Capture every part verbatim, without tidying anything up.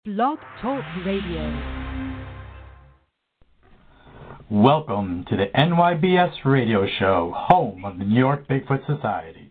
Blog Talk Radio. Welcome to the N Y B S Radio Show, home of the New York Bigfoot Society.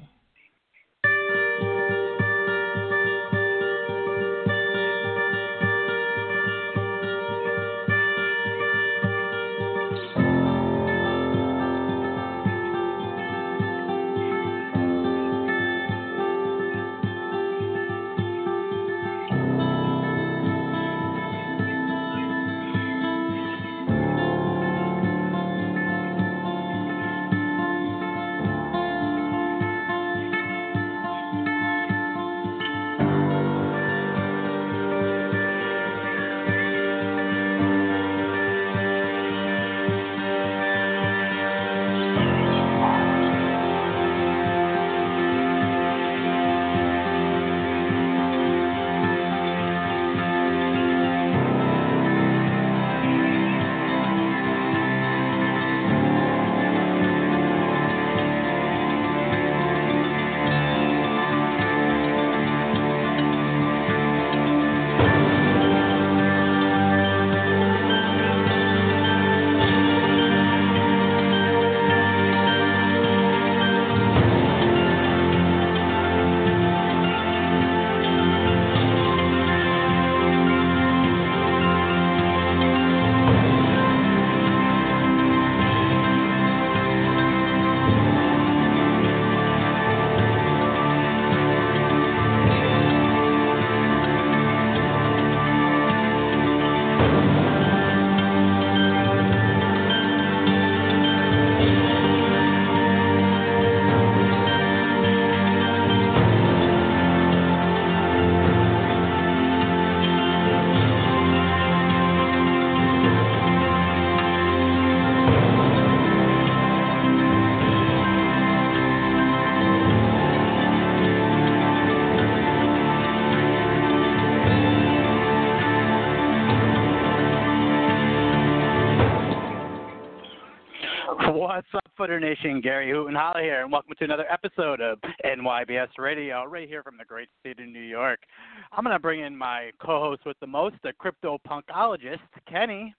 What's up, Footer Nation? Gary Hootenholler here, and welcome to another episode of N Y B S Radio, right here from the great state of New York. I'm going to bring in my co-host with the most, the crypto-punkologist, Kenny.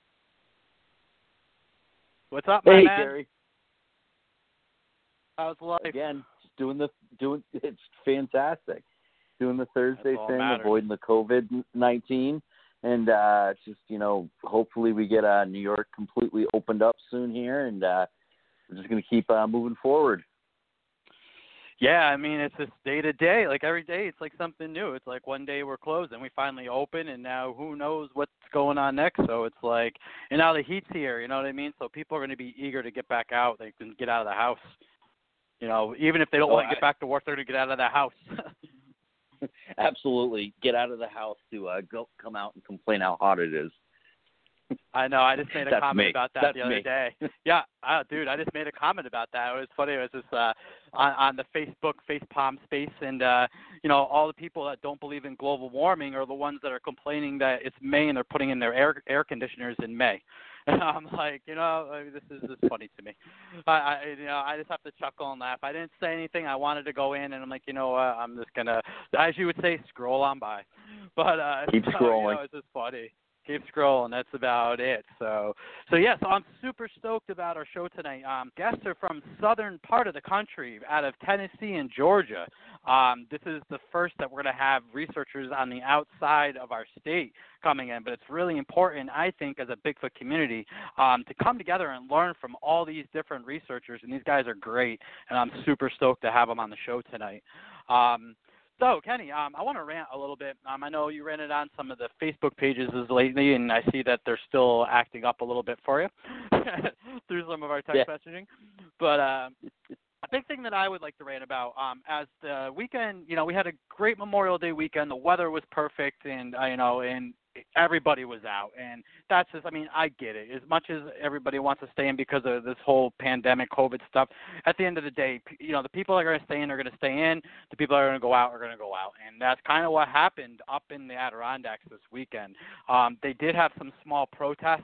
What's up, my hey, man? Gary. How's life? Again, just doing the doing. It's fantastic. Doing the Thursday thing, matters. avoiding the COVID nineteen, and uh, just you know, hopefully we get uh, New York completely opened up soon here, and uh, we're just going to keep uh, moving forward. Yeah, I mean, it's just day to day. Like every day, it's like something new. It's like one day we're closed, and we finally open, and now who knows what's going on next. So it's like, and now the heat's here. You know what I mean? So people are going to be eager to get back out. They can get out of the house. You know, even if they don't Oh, want to get I- back to work, they're going to get out of the house. Absolutely, get out of the house to uh, go come out and complain how hot it is. I know. I just made a That's comment me. about that That's the other me. day. Yeah, uh, dude, I just made a comment about that. It was funny. It was just uh, on, on the Facebook facepalm space, and uh, you know, all the people that don't believe in global warming are the ones that are complaining that it's May and they're putting in their air air conditioners in May. And I'm like, you know, I mean, this is just funny to me. I, I, you know, I just have to chuckle and laugh. I didn't say anything. I wanted to go in, and I'm like, you know what? I'm just gonna, as you would say, scroll on by. But uh, Keep so, scrolling. You know, it's just funny. Keep scrolling. That's about it. So, so yeah. So I'm super stoked about our show tonight. Um, guests are from southern part of the country, out of Tennessee and Georgia. Um, this is the first that we're going to have researchers on the outside of our state coming in, but it's really important, I think, as a Bigfoot community, um, to come together and learn from all these different researchers. And these guys are great, and I'm super stoked to have them on the show tonight. Um, So, Kenny, um, I want to rant a little bit. Um, I know you ran it on some of the Facebook pages lately, and I see that they're still acting up a little bit for you through some of our text Yeah. messaging. But uh, a big thing that I would like to rant about, um, as the weekend, you know, we had a great Memorial Day weekend. The weather was perfect, and uh, you know, and everybody was out, and that's just, I mean, I get it. As much as everybody wants to stay in because of this whole pandemic, COVID stuff, at the end of the day, you know, the people that are going to stay in are going to stay in. The people that are going to go out are going to go out, and that's kind of what happened up in the Adirondacks this weekend. Um, they did have some small protests.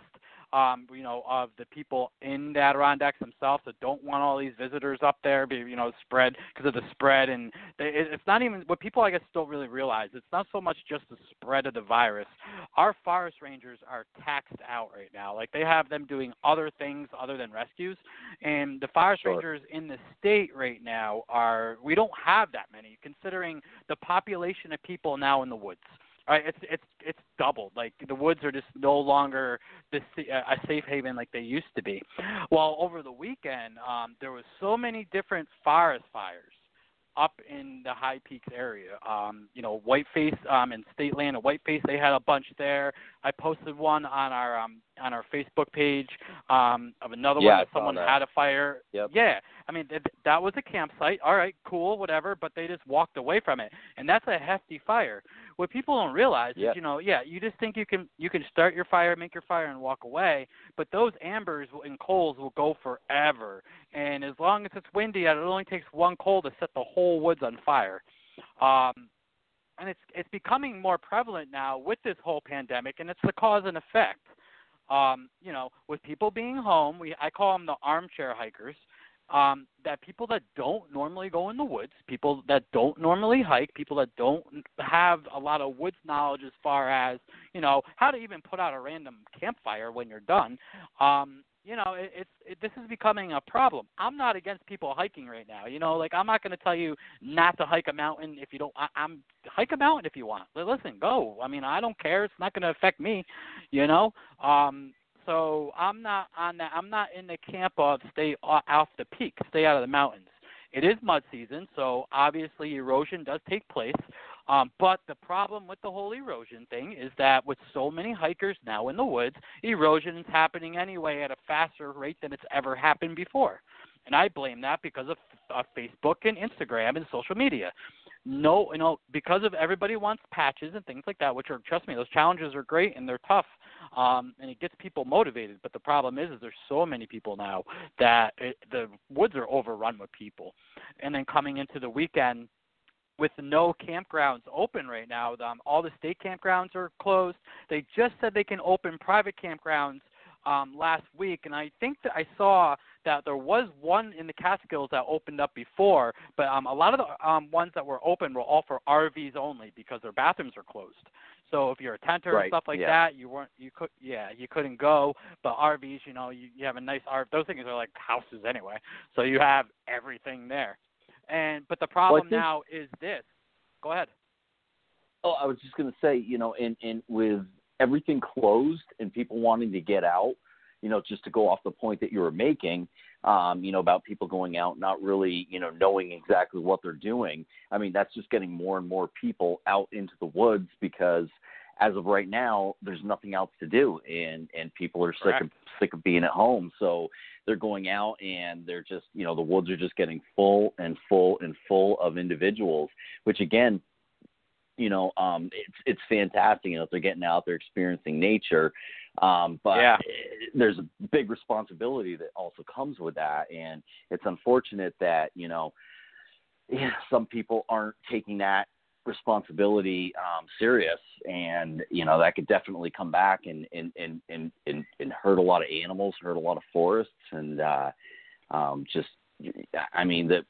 um, you know, of the people in the Adirondacks themselves that don't want all these visitors up there, be, you know, spread because of the spread. And they, it, it's not even what people, I guess, don't really realize. It's not so much just the spread of the virus. Our forest rangers are taxed out right now. Like, they have them doing other things other than rescues. And the forest Sure. rangers in the state right now are, we don't have that many, considering the population of people now in the woods. All right, it's it's it's doubled. Like, the woods are just no longer this a safe haven like they used to be. Well, over the weekend, um, there was so many different forest fires up in the High Peaks area. Um, you know, Whiteface um, and State Land and Whiteface, they had a bunch there. I posted one on our um, on our Facebook page um, of another Yeah, one I that saw someone that. had a fire. Yep. Yeah, I mean th- that was a campsite. All right, cool, whatever. But they just walked away from it, and that's a hefty fire. What people don't realize Yep. is, you know, yeah, you just think you can you can start your fire, make your fire, and walk away. But those ambers and coals will go forever. And as long as it's windy, it only takes one coal to set the whole woods on fire. Um, and it's it's becoming more prevalent now with this whole pandemic, and it's the cause and effect. Um, you know, with people being home, we I call them the armchair hikers. Um, that people that don't normally go in the woods, people that don't normally hike, people that don't have a lot of woods knowledge as far as, you know, how to even put out a random campfire when you're done. Um, you know, it, it's it, this is becoming a problem. I'm not against people hiking right now. You know, like, I'm not going to tell you not to hike a mountain if you don't. I, I'm hike a mountain if you want. Listen, go. I mean, I don't care. It's not going to affect me. You know. Um, So I'm not on that. I'm not in the camp of stay off the peak, stay out of the mountains. It is mud season, so obviously erosion does take place. Um, but the problem with the whole erosion thing is that with so many hikers now in the woods, erosion is happening anyway at a faster rate than it's ever happened before. And I blame that because of uh, Facebook and Instagram and social media. No, you know, because of everybody wants patches and things like that, which are, trust me, those challenges are great and they're tough, um, and it gets people motivated. But the problem is, is there's so many people now that it, the woods are overrun with people. And then coming into the weekend, with no campgrounds open right now, um, all the state campgrounds are closed. They just said they can open private campgrounds um, last week, and I think that I saw that there was one in the Catskills that opened up before, but um, a lot of the um, ones that were open were all for R Vs only because their bathrooms are closed. So if you're a tenter Right, and stuff like yeah. that, you weren't, you could, yeah, you couldn't go. But R Vs, you know, you, you have a nice R V. Those things are like houses anyway, so you have everything there. And but the problem think- now is this. Go ahead. Oh, I was just going to say, you know, and, and with everything closed and people wanting to get out, you know, just to go off the point that you were making, um, you know, about people going out, not really, you know, knowing exactly what they're doing. I mean, that's just getting more and more people out into the woods because as of right now, there's nothing else to do. And, and people are sick of, sick of being at home. So they're going out and they're just, you know, the woods are just getting full and full and full of individuals, which again, you know, um, it's, it's fantastic. You know, if they're getting out, they're experiencing nature. Um, but yeah. there's a big responsibility that also comes with that. And it's unfortunate that, you know, yeah, some people aren't taking that responsibility um, serious. And, you know, that could definitely come back and, and, and, and, and, and hurt a lot of animals, hurt a lot of forests. And uh, um, just, I mean, that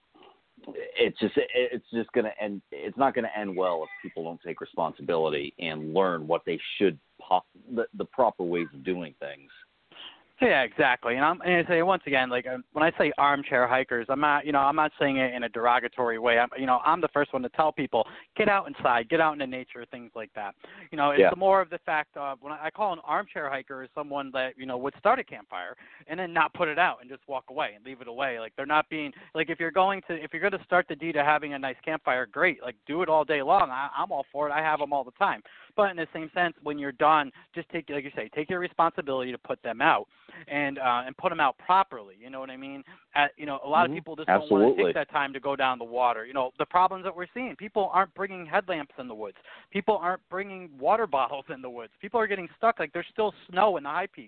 it's just, it's just going to end. It's not going to end well if people don't take responsibility and learn what they should, pop, the, the proper ways of doing things. Yeah, exactly. And I'm and I say once again, like uh, when I say armchair hikers, I'm not, you know, I'm not saying it in a derogatory way. I'm, you know, I'm the first one to tell people get out inside, get out into nature, things like that. You know, it's Yeah. more of the fact of when I, I call an armchair hiker is someone that you know would start a campfire and then not put it out and just walk away and leave it away. Like they're not being like if you're going to if you're going to start the deed of having a nice campfire, great. Like do it all day long. I, I'm all for it. I have them all the time. But in the same sense, when you're done, just take, like you say, take your responsibility to put them out and uh, and put them out properly. You know what I mean? At, you know, a lot Mm-hmm. of people just Absolutely. don't want to take that time to go down the water. You know, the problems that we're seeing, people aren't bringing headlamps in the woods. People aren't bringing water bottles in the woods. People are getting stuck. Like there's still snow in the high peaks.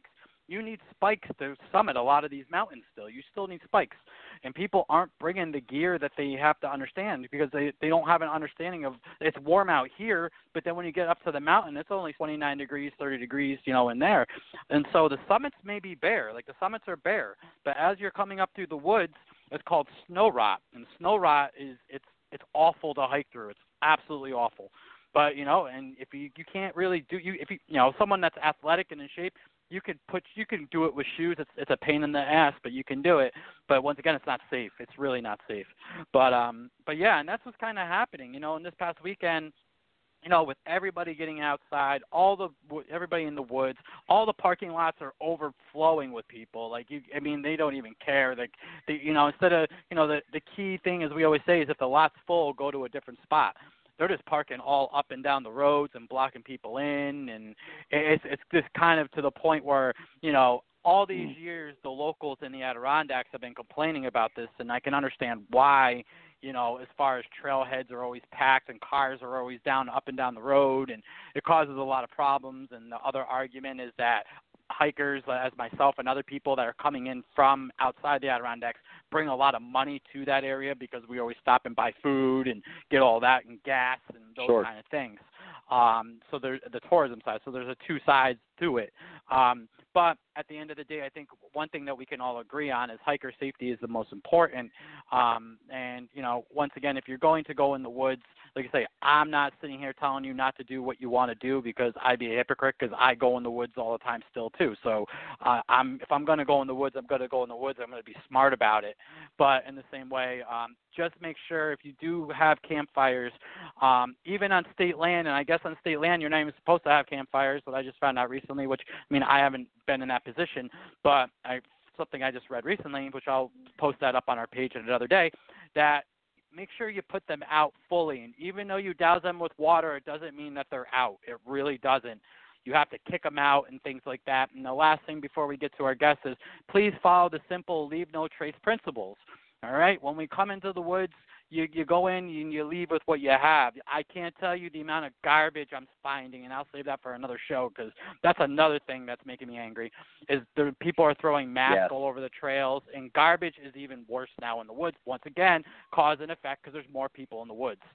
you need spikes to summit a lot of these mountains still. You still need spikes. And people aren't bringing the gear that they have to understand because they, they don't have an understanding of it's warm out here, but then when you get up to the mountain, it's only twenty-nine degrees, thirty degrees, you know, in there. And so the summits may be bare. Like the summits are bare. But as you're coming up through the woods, it's called snow rot. And snow rot is it's it's awful to hike through. It's absolutely awful. But, you know, and if you you can't really do you if you you know, someone that's athletic and in shape, you could put you can do it with shoes. It's it's a pain in the ass, but you can do it. But once again, it's not safe. It's really not safe. But um but yeah, and that's what's kind of happening, you know, in this past weekend. You know, with everybody getting outside, all the everybody in the woods, all the parking lots are overflowing with people. Like you, I mean, they don't even care. Like, they, you know, instead of, you know, the the key thing, as we always say, is if the lot's full, go to a different spot. They're just parking all up and down the roads and blocking people in, and it's it's just kind of to the point where, you know, all these years the locals in the Adirondacks have been complaining about this, and I can understand why. You know, as far as trailheads are always packed and cars are always down up and down the road, and it causes a lot of problems. And the other argument is that hikers, as myself and other people that are coming in from outside the Adirondacks, bring a lot of money to that area because we always stop and buy food and get all that and gas and those Sure. kind of things. Um, so there's the tourism side. So there's a two sides to it. Um, but at the end of the day, I think one thing that we can all agree on is hiker safety is the most important. Um, and, you know, once again, if you're going to go in the woods, like I say, I'm not sitting here telling you not to do what you want to do because I'd be a hypocrite because I go in the woods all the time still too. So uh, I'm if I'm going to go in the woods, I'm going to go in the woods. I'm going to be smart about it. But in the same way, um, just make sure if you do have campfires, um, even on state land, and I guess on state land you're not even supposed to have campfires, but I just found out recently, which, I mean, I haven't been in that position, but I something I just read recently, which I'll post that up on our page another day, that make sure you put them out fully. And even though you douse them with water, it doesn't mean that they're out. It really doesn't. You have to kick them out and things like that. And the last thing before we get to our guests is please follow the simple leave no trace principles. All right? When we come into the woods, you, you go in and you leave with what you have. I can't tell you the amount of garbage I'm finding, and I'll save that for another show because that's another thing that's making me angry, is the people are throwing masks Yes. all over the trails, and garbage is even worse now in the woods. Once again, cause and effect because there's more people in the woods.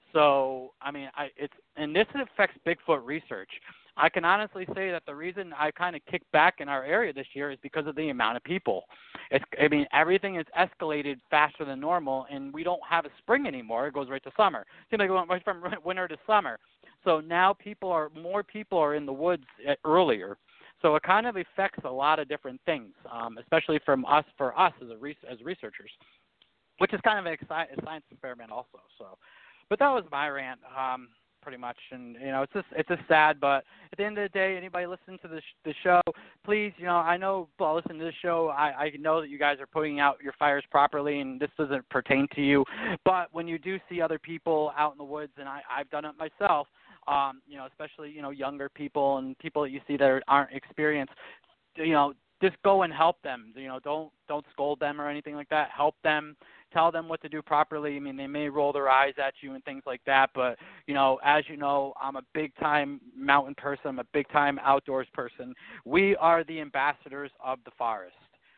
So, I mean, I, it's and this affects Bigfoot research. I can honestly say that the reason I kind of kicked back in our area this year is because of the amount of people. It's, I mean, everything is escalated faster than normal, and we don't have a spring anymore. It goes right to summer. It seems like it went right from winter to summer. So now people are more people are in the woods earlier. So it kind of affects a lot of different things, um, especially from us for us as a re- as researchers, which is kind of a science experiment also. So, but that was my rant. Um, pretty much, and you know, it's just it's just sad, but at the end of the day, anybody listening to the sh- the show, please, you know, I know, well, listen to this show, I, I know that you guys are putting out your fires properly, and this doesn't pertain to you, but when you do see other people out in the woods, and I, I've done it myself, um, you know, especially, you know, younger people and people that you see that aren't experienced, you know, just go and help them. You know, don't don't scold them or anything like that. Help them. Tell them what to do properly. I mean, they may roll their eyes at you and things like that, but, you know, as you know, I'm a big-time mountain person. I'm a big-time outdoors person. We are the ambassadors of the forest.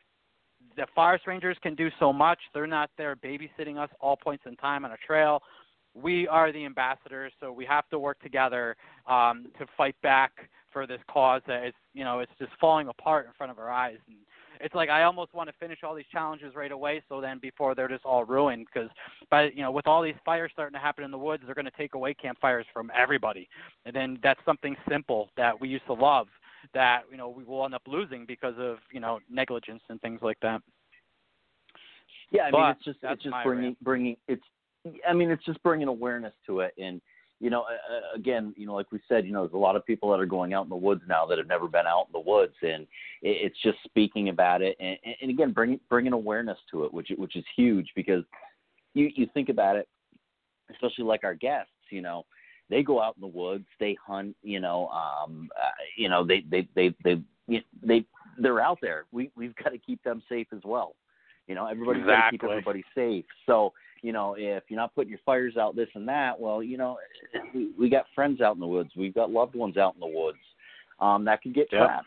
The forest rangers can do so much. They're not there babysitting us all points in time on a trail. We are the ambassadors, so we have to work together um, to fight back for this cause that is, you know, it's just falling apart in front of our eyes. And it's like I almost want to finish all these challenges right away, so then before they're just all ruined, because, by you know, with all these fires starting to happen in the woods, they're going to take away campfires from everybody, and then that's something simple that we used to love that, you know, we will end up losing because of, you know, negligence and things like that. Yeah, I but mean, it's just that's it's just my bringing rant. bringing it's. I mean, it's just bringing awareness to it, and you know, uh, again, you know, like we said, you know, there's a lot of people that are going out in the woods now that have never been out in the woods, and it, it's just speaking about it, and, and again, bringing bringing awareness to it, which which is huge, because you you think about it, especially like our guests, you know, they go out in the woods, they hunt, you know, um, uh, you know, they they they they they, they they're out there. We we've got to keep them safe as well. You know, everybody's got to keep Exactly. everybody safe. So, you know, if you're not putting your fires out, this and that, well, you know, we, we got friends out in the woods. We've got loved ones out in the woods um, that could get Yep. trapped.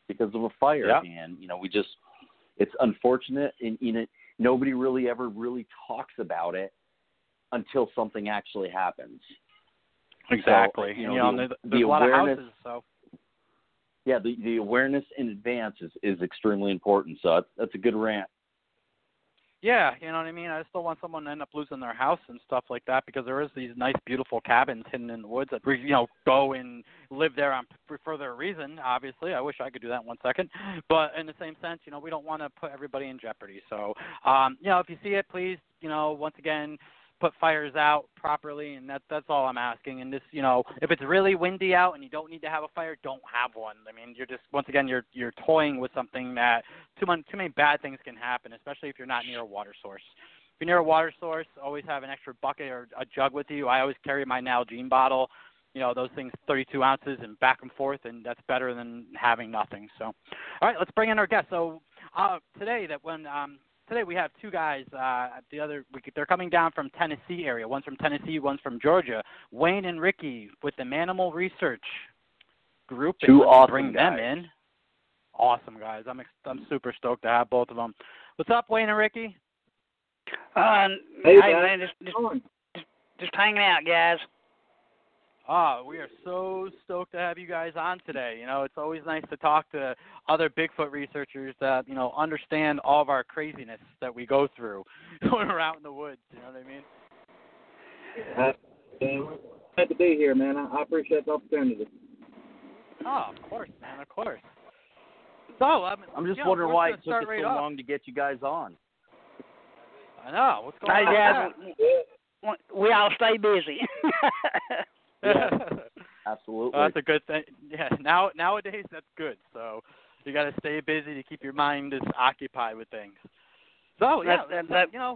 because of a fire. Yep. And, you know, we just, it's unfortunate, and, you know, nobody really ever really talks about it until something actually happens. Exactly. So, you know, you know the, there's, the there's a lot awareness, of houses, so. Yeah, the, the awareness in advance is, is extremely important. So that's, that's a good rant. Yeah, you know what I mean? I just don't want someone to end up losing their house and stuff like that, because there is these nice, beautiful cabins hidden in the woods that, you know, go and live there on for further reason, obviously. I wish I could do that in one second. But in the same sense, you know, we don't want to put everybody in jeopardy. So, um, you know, if you see it, please, you know, once again, put fires out properly, and that, that's all I'm asking. And this, you know, if it's really windy out and you don't need to have a fire, don't have one. I mean, you're just, once again, you're you're toying with something that too many, too many bad things can happen, especially if you're not near a water source. If you're near a water source, always have an extra bucket or a jug with you. I always carry my Nalgene bottle. You know, those things, thirty-two ounces and back and forth, and that's better than having nothing. So, all right, let's bring in our guest. So uh, today, that when um, Today we have two guys. Uh, the other, we, they're coming down from Tennessee area. One's from Tennessee, one's from Georgia. Wayne and Ricky with the Manimal Research Group. Two awesome bring guys. them in. Awesome guys. I'm ex- I'm super stoked to have both of them. What's up, Wayne and Ricky? Uh, Hey, hey guys. man, just, just just just hanging out, guys. Ah, we are so stoked to have you guys on today. You know, it's always nice to talk to other Bigfoot researchers that, you know, understand all of our craziness that we go through when we're out in the woods. You know what I mean? Uh, and we're glad to be here, man. I, I appreciate the opportunity. Oh, of course, man, of course. So, I'm, I'm just you know, wondering we're why gonna it took start us right so off. long to get you guys on. I know. What's going Hey on? guys, we, we all stay busy. Yeah, absolutely. Well, that's a good thing. Yeah, now nowadays that's good. So you got to stay busy to keep your mind as occupied with things. So yeah, That- that- so, that- you know,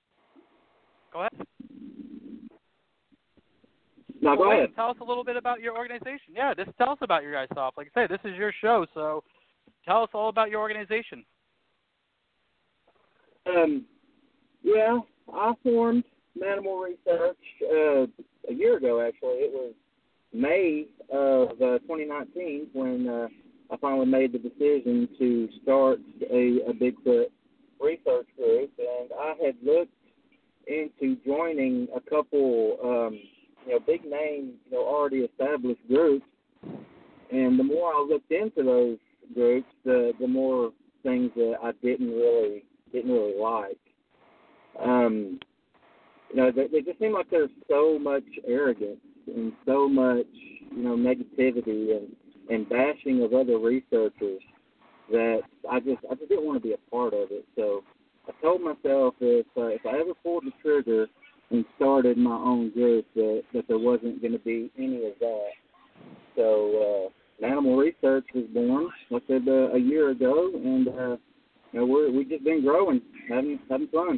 go ahead. No, Well, go Wayne, ahead. tell us a little bit about your organization. Yeah, just tell us about your guys' stuff. Like I say, this is your show, so tell us all about your organization. Um, yeah, I formed Manimal Research uh, a year ago, actually. It was May of uh, twenty nineteen when uh, I finally made the decision to start a, a Bigfoot research group, and I had looked into joining a couple, um, you know, big name, you know, already established groups, and the more I looked into those groups, the the more things that I didn't really didn't really like. Um, you know, they, they just seem like there's so much arrogance and so much, you know, negativity and, and bashing of other researchers that I just I just didn't want to be a part of it. So I told myself if uh, if I ever pulled the trigger and started my own group, that, that there wasn't going to be any of that. So uh, Animal Research was born, like I said, uh, a year ago, and uh, you know, we're we've just been growing, having having fun.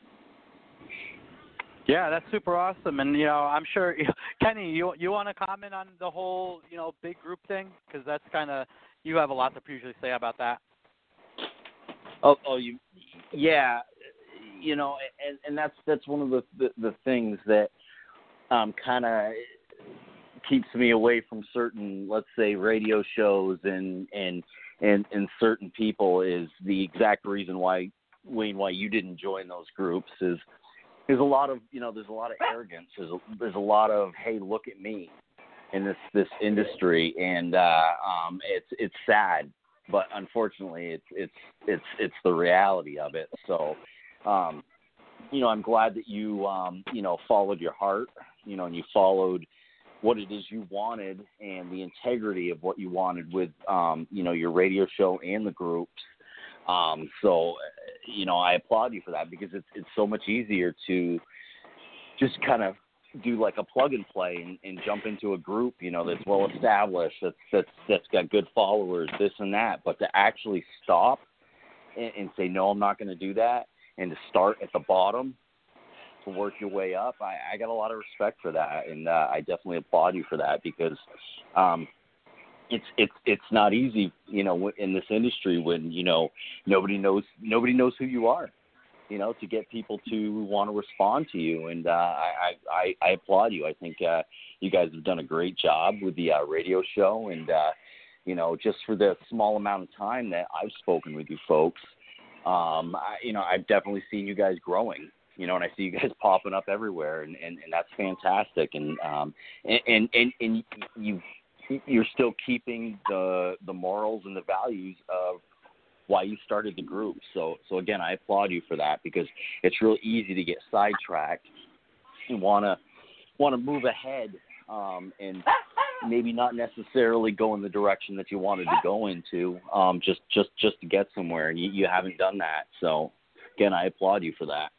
Yeah, that's super awesome, and you know, I'm sure Kenny, you you want to comment on the whole, you know, big group thing, because that's kind of, you have a lot to usually say about that. Oh, oh, you, yeah, you know, and, and that's that's one of the the, the things that um, kind of keeps me away from certain, let's say, radio shows and and and and certain people is the exact reason why, Wayne, why you didn't join those groups is there's a lot of, you know, there's a lot of arrogance. There's a, there's a lot of, hey, look at me in this this industry, and uh, um, it's it's sad. But unfortunately, it's it's it's it's the reality of it. So, um, you know, I'm glad that you um, you know followed your heart, you know, and you followed what it is you wanted and the integrity of what you wanted with um, you know your radio show and the groups. Um, so, you know, I applaud you for that, because it's it's so much easier to just kind of do like a plug and play and, and jump into a group, you know, that's well established, that's that's that's got good followers, this and that. But to actually stop and, and say, no, I'm not going to do that, and to start at the bottom to work your way up, I, I got a lot of respect for that, and uh, I definitely applaud you for that, because um, it's it's it's not easy, you know, in this industry when, you know, nobody knows nobody knows who you are. You know, to get people to want to respond to you. And uh, I, I, I applaud you. I think uh, you guys have done a great job with the uh, radio show. And, uh, you know, just for the small amount of time that I've spoken with you folks, um, I, you know, I've definitely seen you guys growing, you know, and I see you guys popping up everywhere, and, and, and that's fantastic. And, um, and, and, and, and you, you're still keeping the, the morals and the values of why you started the group. So, so again, I applaud you for that, because it's real easy to get sidetracked and want to, want to move ahead, um, and maybe not necessarily go in the direction that you wanted to go into, um, just, just, just to get somewhere. And you, you haven't done that. So again, I applaud you for that.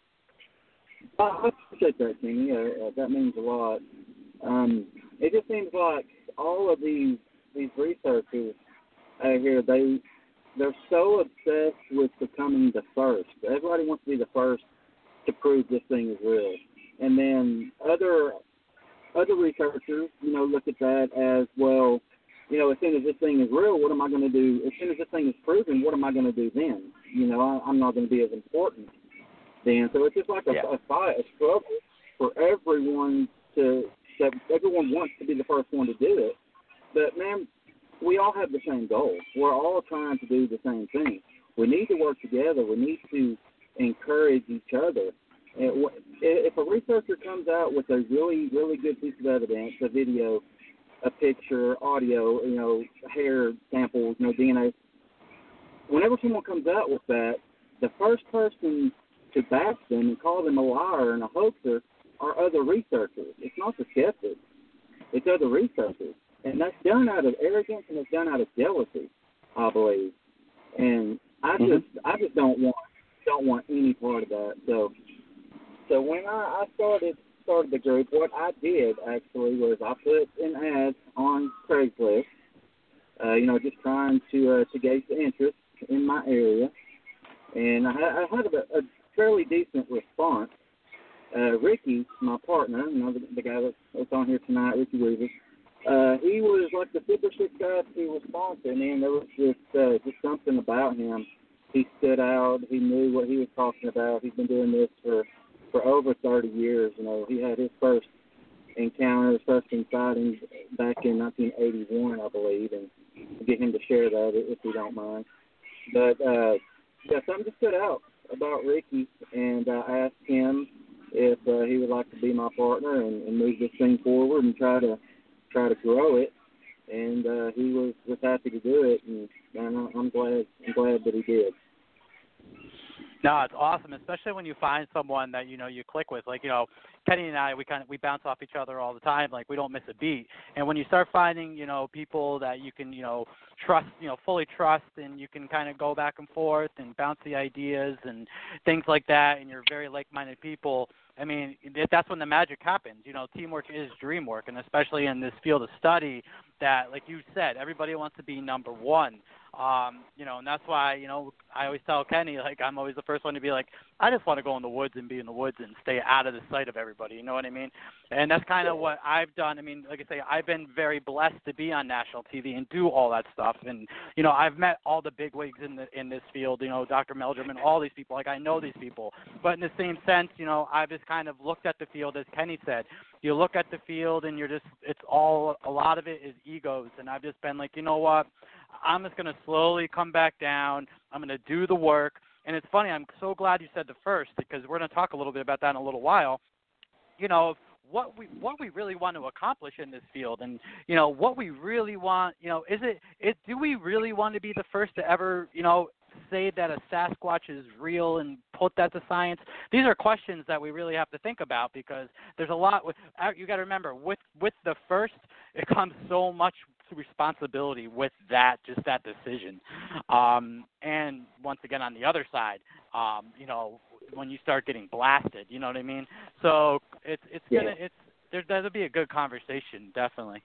I appreciate that, Kenny. Uh, that means a lot. Um, it just seems like all of these these researchers out here, they they're so obsessed with becoming the first. Everybody wants to be the first to prove this thing is real, and then other other researchers, you know, look at that as, well, you know, as soon as this thing is real, what am I going to do? As soon as this thing is proven, what am I going to do then? You know, I, I'm not going to be as important then. So it's just like a, yeah. a fight, a struggle for everyone to, that everyone wants to be the first one to do it. But, man, we all have the same goal. We're all trying to do the same thing. We need to work together. We need to encourage each other. If a researcher comes out with a really, really good piece of evidence, a video, a picture, audio, you know, hair samples, you know, D N A, whenever someone comes out with that, the first person to bash them and call them a liar and a hoaxer are other researchers. It's not the skeptics. It's other researchers. And that's done out of arrogance, and it's done out of jealousy, I believe. And I mm-hmm. just I just don't want don't want any part of that. So So when I, I started started the group, what I did actually was I put an ad on Craigslist, uh, you know, just trying to uh, to gauge the interest in my area, and I, I had a, a fairly decent response. Uh, Ricky, my partner, you know, the, the guy that's, that's on here tonight, Ricky Weaver, uh, he was like the super sick guy to respond to, and there was just uh, just something about him. He stood out. He knew what he was talking about. He's been doing this for. for over thirty years. You know, he had his first encounter, his first sightings back in nineteen eighty-one, I believe, and I'll get him to share that if you don't mind. But, uh, yeah, something just stood out about Ricky, and I uh, asked him if uh, he would like to be my partner and, and move this thing forward and try to try to grow it. And uh, he was, was happy to do it, and, and I'm glad I'm glad that he did. No, it's awesome, especially when you find someone that, you know, you click with. Like, you know, Kenny and I, we kind of we bounce off each other all the time. Like, we don't miss a beat. And when you start finding, you know, people that you can, you know, trust, you know, fully trust, and you can kind of go back and forth and bounce the ideas and things like that, and you're very like-minded people, I mean, that's when the magic happens. You know, teamwork is dream work, and especially in this field of study that, like you said, everybody wants to be number one. Um, you know, and that's why, you know, I always tell Kenny, like, I'm always the first one to be like, I just want to go in the woods and be in the woods and stay out of the sight of everybody. You know what I mean? And that's kind of what I've done. I mean, like I say, I've been very blessed to be on national T V and do all that stuff. And, you know, I've met all the big wigs in the in this field, you know, Doctor Meldrum and all these people. Like, I know these people. But in the same sense, you know, I've just kind of looked at the field, as Kenny said. You look at the field and you're just, it's all, a lot of it is egos. And I've just been like, you know what? I'm just going to slowly come back down. I'm going to do the work. And it's funny, I'm so glad you said the first, because we're going to talk a little bit about that in a little while. You know, what we what we really want to accomplish in this field, and, you know, what we really want, you know, is it, it do we really want to be the first to ever, you know, say that a Sasquatch is real and put that to science? These are questions that we really have to think about, because there's a lot with, you got to remember, with with the first, it comes so much responsibility with that, just that decision. Um, and once again, on the other side, um, you know, when you start getting blasted, you know what I mean? So it's it's yeah. gonna it's there that'll be a good conversation, definitely.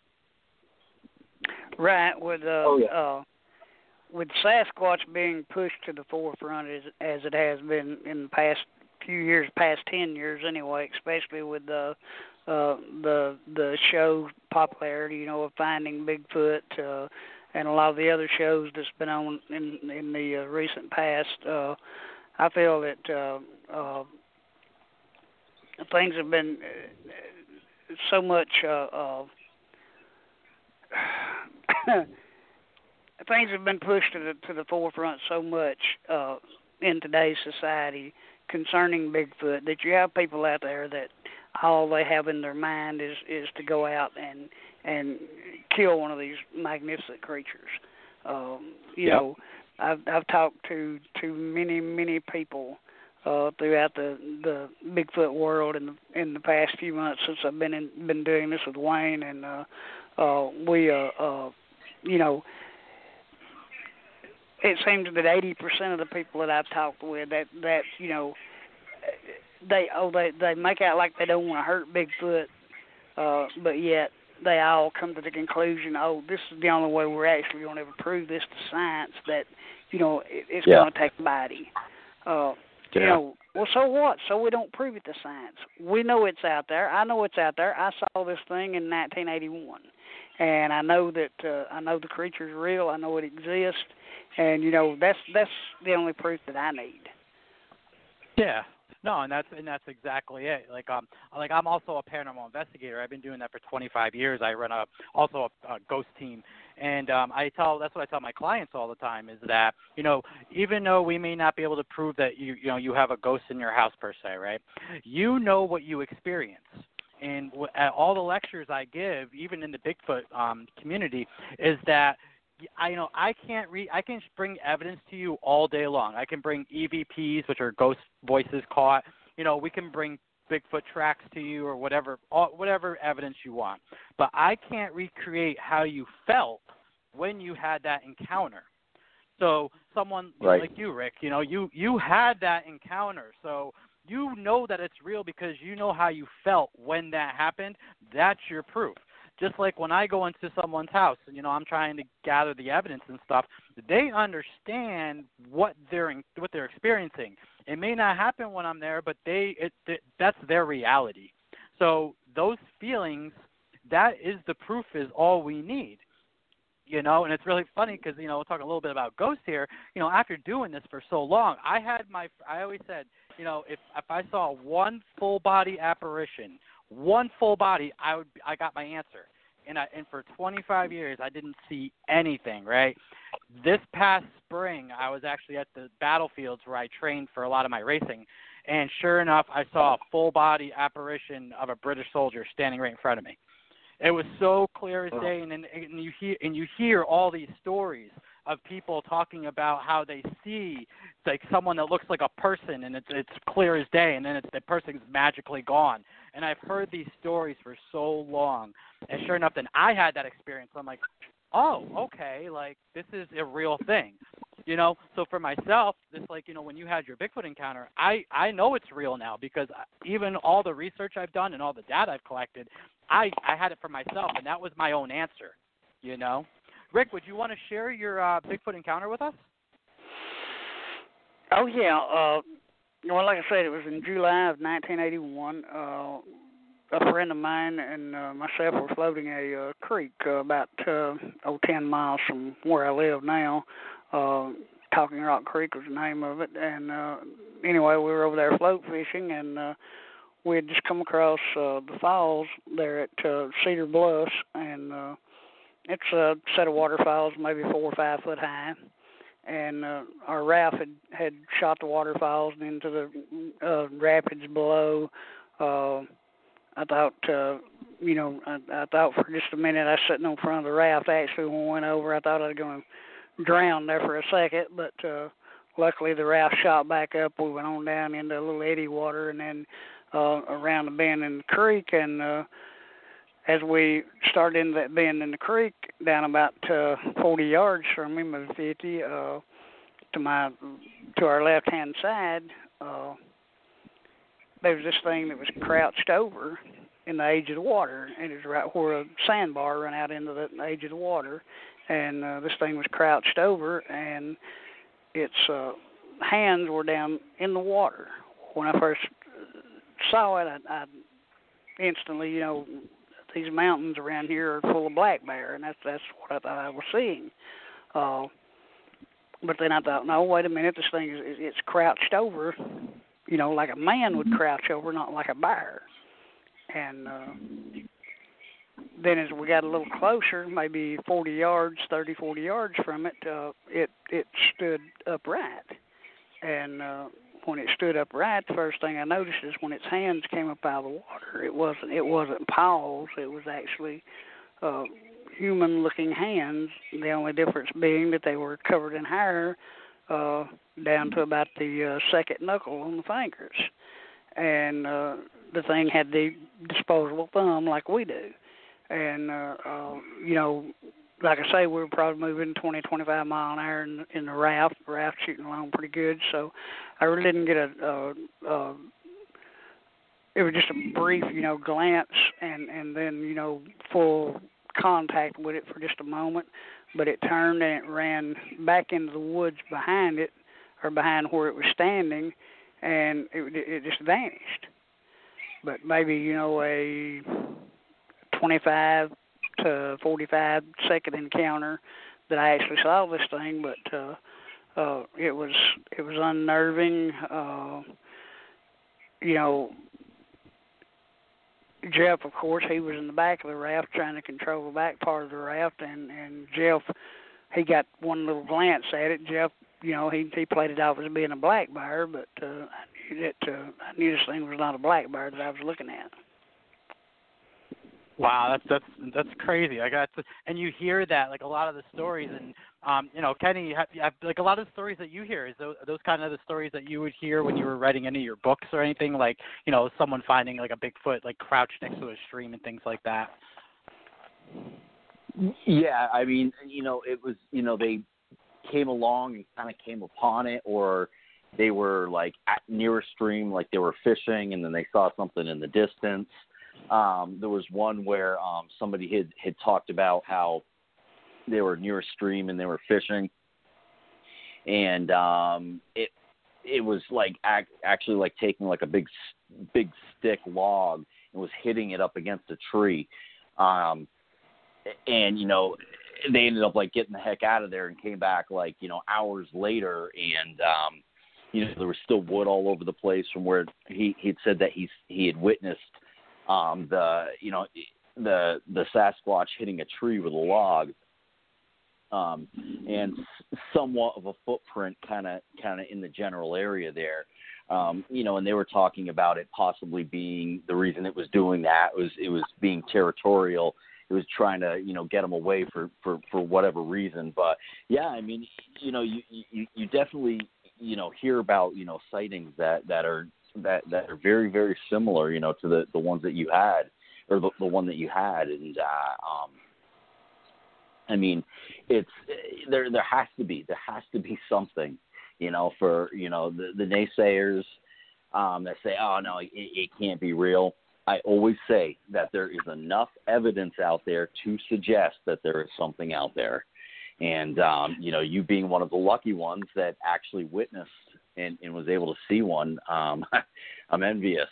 Right, with uh, oh, yeah. uh with Sasquatch being pushed to the forefront as as it has been in the past few years, past ten years anyway, especially with the uh, the the show popularity, you know, of Finding Bigfoot, uh, and a lot of the other shows that's been on in in the uh, recent past. Uh, I feel that uh, uh, things have been uh, so much. Uh, uh, things have been pushed to the to the forefront so much uh, in today's society concerning Bigfoot that you have people out there that all they have in their mind is, is to go out and and kill one of these magnificent creatures. Um, you yep. know, I've I've talked to, to many many people uh, throughout the, the Bigfoot world in the in the past few months since I've been in, been doing this with Wayne, and uh, uh, we uh, uh, you know. It seems that eighty percent of the people that I've talked with, that, that you know, they oh they, they make out like they don't want to hurt Bigfoot, uh, but yet they all come to the conclusion, oh, this is the only way we're actually going to ever prove this to science, that, you know, it, it's yeah. going to take a body. Uh, yeah. You know, well, so what? So we don't prove it to science. We know it's out there. I know it's out there. I saw this thing in nineteen eighty-one, and I know that uh, I know the creature's real. I know it exists. And you know that's that's the only proof that I need. Yeah, no, and that's and that's exactly it. Like um, like I'm also a paranormal investigator. I've been doing that for twenty-five years. I run a also a, a ghost team, and um, I tell that's what I tell my clients all the time is that you know even though we may not be able to prove that you you know you have a ghost in your house per se, right? You know what you experience. And w- at all the lectures I give, even in the Bigfoot um, community, is that I you know I can't read. I can bring evidence to you all day long. I can bring E V Ps, which are ghost voices caught. You know, we can bring Bigfoot tracks to you or whatever, all, whatever evidence you want. But I can't recreate how you felt when you had that encounter. So someone right. like you, Rick, you know, you you had that encounter. So you know that it's real because you know how you felt when that happened. That's your proof. Just like when I go into someone's house and, you know, I'm trying to gather the evidence and stuff, they understand what they're what they're experiencing. It may not happen when I'm there, but they it, it that's their reality. So those feelings, that is the proof is all we need. You know, and it's really funny because, you know, we'll talk a little bit about ghosts here. You know, after doing this for so long, I had my, I always said, you know, if if I saw one full body apparition, one full body, I would, I got my answer. And I, and for twenty-five years, I didn't see anything, right? This past spring, I was actually at the battlefields where I trained for a lot of my racing. And sure enough, I saw a full body apparition of a British soldier standing right in front of me. It was so clear as day, and, and, and you hear and you hear all these stories of people talking about how they see like someone that looks like a person, and it's it's clear as day, and then it's, the person's magically gone. And I've heard these stories for so long, and sure enough, then I had that experience. I'm like, oh, okay, like this is a real thing, you know. So for myself, this like you know when you had your Bigfoot encounter, I I know it's real now because even all the research I've done and all the data I've collected, I I had it for myself, and that was my own answer, you know. Rick, would you want to share your uh, Bigfoot encounter with us? Oh, yeah. Uh, well, like I said, it was in July of nineteen eighty-one. Uh, a friend of mine and uh, myself were floating a uh, creek uh, about uh, oh, ten miles from where I live now. Uh, Talking Rock Creek was the name of it. And uh, anyway, we were over there float fishing, and uh, we had just come across uh, the falls there at uh, Cedar Bluffs, and uh, it's a set of waterfalls, maybe four or five foot high, and uh, our raft had, had shot the waterfalls into the uh, rapids below. Uh, I thought, uh, you know, I, I thought for just a minute I was sitting on front of the raft. Actually, when we went over, I thought I was going to drown there for a second, but uh, luckily the raft shot back up. We went on down into a little eddy water, and then uh, around the bend in the creek, and uh, as we started in that bend in the creek, down about uh, forty yards from me, maybe fifty, uh, to my to our left-hand side, uh, there was this thing that was crouched over in the edge of the water, and it was right where a sandbar ran out into the edge of the water, and uh, this thing was crouched over, and its uh, hands were down in the water. When I first saw it, I, I instantly, you know, these mountains around here are full of black bear, and that's that's what I thought I was seeing. Uh, but then I thought, no, wait a minute, this thing is it's crouched over, you know, like a man would crouch over, not like a bear. And uh, then as we got a little closer, maybe forty yards, thirty, forty yards from it, uh, it it stood upright. And uh, when it stood upright, the first thing I noticed is when its hands came up out of the water, it wasn't it wasn't paws. It was actually uh, human-looking hands. The only difference being that they were covered in hair uh, down to about the uh, second knuckle on the fingers, and uh, the thing had the disposable thumb like we do. And, uh, uh, you know, like I say, we were probably moving twenty, twenty-five mile an hour in, in the raft, the raft shooting along pretty good. So I really didn't get a, a, a it was just a brief, you know, glance and, and then, you know, full contact with it for just a moment. But it turned and it ran back into the woods behind it, or behind where it was standing, and it, it just vanished. But maybe, you know, a twenty-five to forty-five second encounter that I actually saw this thing, but uh, uh, it was it was unnerving. Uh, you know, Jeff, of course, he was in the back of the raft trying to control the back part of the raft, and, and Jeff, he got one little glance at it. Jeff, you know, he he played it off as being a black bear, but uh, I knew that uh, I knew this thing was not a black bear that I was looking at. Wow, that's that's that's crazy. I got to, and you hear that like a lot of the stories, and um, you know, Kenny, have, have, like a lot of the stories that you hear, is those, those kind of the stories that you would hear when you were writing any of your books or anything, like, you know, someone finding like a Bigfoot like crouched next to a stream and things like that. Yeah, I mean, you know, it was, you know, they came along and kind of came upon it, or they were like at near a stream, like they were fishing, and then they saw something in the distance. Um, there was one where um, somebody had, had talked about how they were near a stream and they were fishing, and um, it it was like act, actually like taking like a big big stick log and was hitting it up against a tree, um, and you know they ended up like getting the heck out of there and came back like you know hours later, and um, you know there was still wood all over the place from where he he'd said that he he had witnessed. Um, the you know the the Sasquatch hitting a tree with a log, um, and somewhat of a footprint kind of kind of in the general area there, um, you know, and they were talking about it possibly being the reason it was doing that was it was being territorial. It was trying to you know get them away for, for, for whatever reason. But yeah, I mean you know you, you, you definitely you know hear about you know sightings that, that are. that that are very, very similar, you know, to the, the ones that you had, or the, the one that you had. And, uh, um, I mean, it's, there, there has to be, there has to be something, you know, for, you know, the, the naysayers, um, that say, oh no, it, it can't be real. I always say that there is enough evidence out there to suggest that there is something out there. And, um, you know, you being one of the lucky ones that actually witnessed and, and was able to see one, um, I'm envious.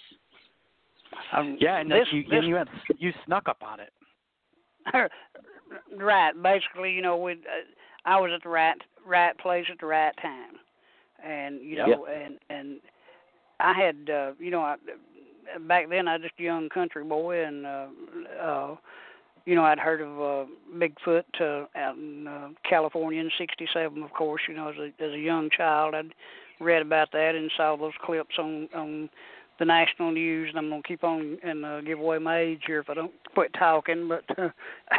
Um, yeah, and this, you, this, you had, you snuck up on it. Right. Basically, you know, we uh, I was at the right right place at the right time, and you know, yep. and and I had, uh, you know, I, back then I was just a young country boy, and uh, uh, you know, I'd heard of uh, Bigfoot uh, out in uh, California in sixty-seven, of course. You know, as a as a young child, I'd read about that and saw those clips on, on the national news. And I'm gonna keep on and uh, give away my age here if I don't quit talking. But uh,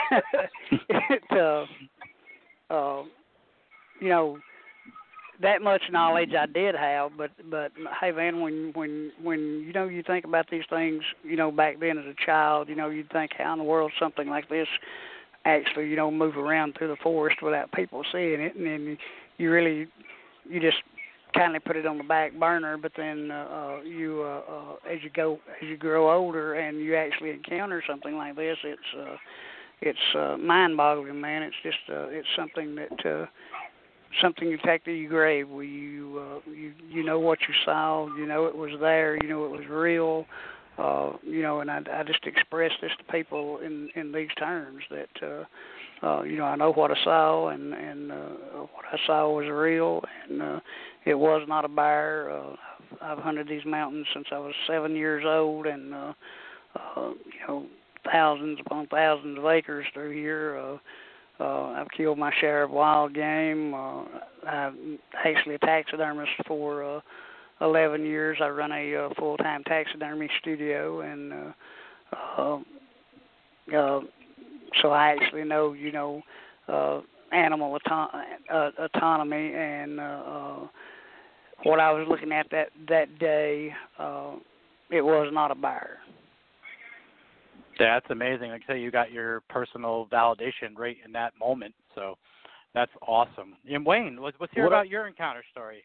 it, uh, uh, you know, that much knowledge I did have. But but hey, man, when when when you know you think about these things, you know, back then as a child, you know, you'd think how in the world something like this actually, you know, move around through the forest without people seeing it, and then you really you just kind of put it on the back burner. But then uh, uh, you, uh, uh, as you go, as you grow older, and you actually encounter something like this, it's uh, it's uh, mind-boggling, man. It's just uh, it's something that uh, something you take to your grave. Where you uh, you you know what you saw, you know it was there, you know it was real, uh, you know. And I, I just express this to people in, in these terms that. Uh, Uh, you know, I know what I saw, and, and uh, what I saw was real, and uh, it was not a bear. Uh, I've, I've hunted these mountains since I was seven years old, and, uh, uh, you know, thousands upon thousands of acres through here. Uh, uh, I've killed my share of wild game. Uh, I'm actually a taxidermist for uh, eleven years. I run a uh, full-time taxidermy studio, and uh, uh, uh, so I actually know, you know, uh, animal auto- uh, autonomy, and uh, uh, what I was looking at that that day, uh, it was not a bear. Yeah, that's amazing. Like I say, you got your personal validation right in that moment, so that's awesome. And Wayne, let's, let's hear what about I, your encounter story.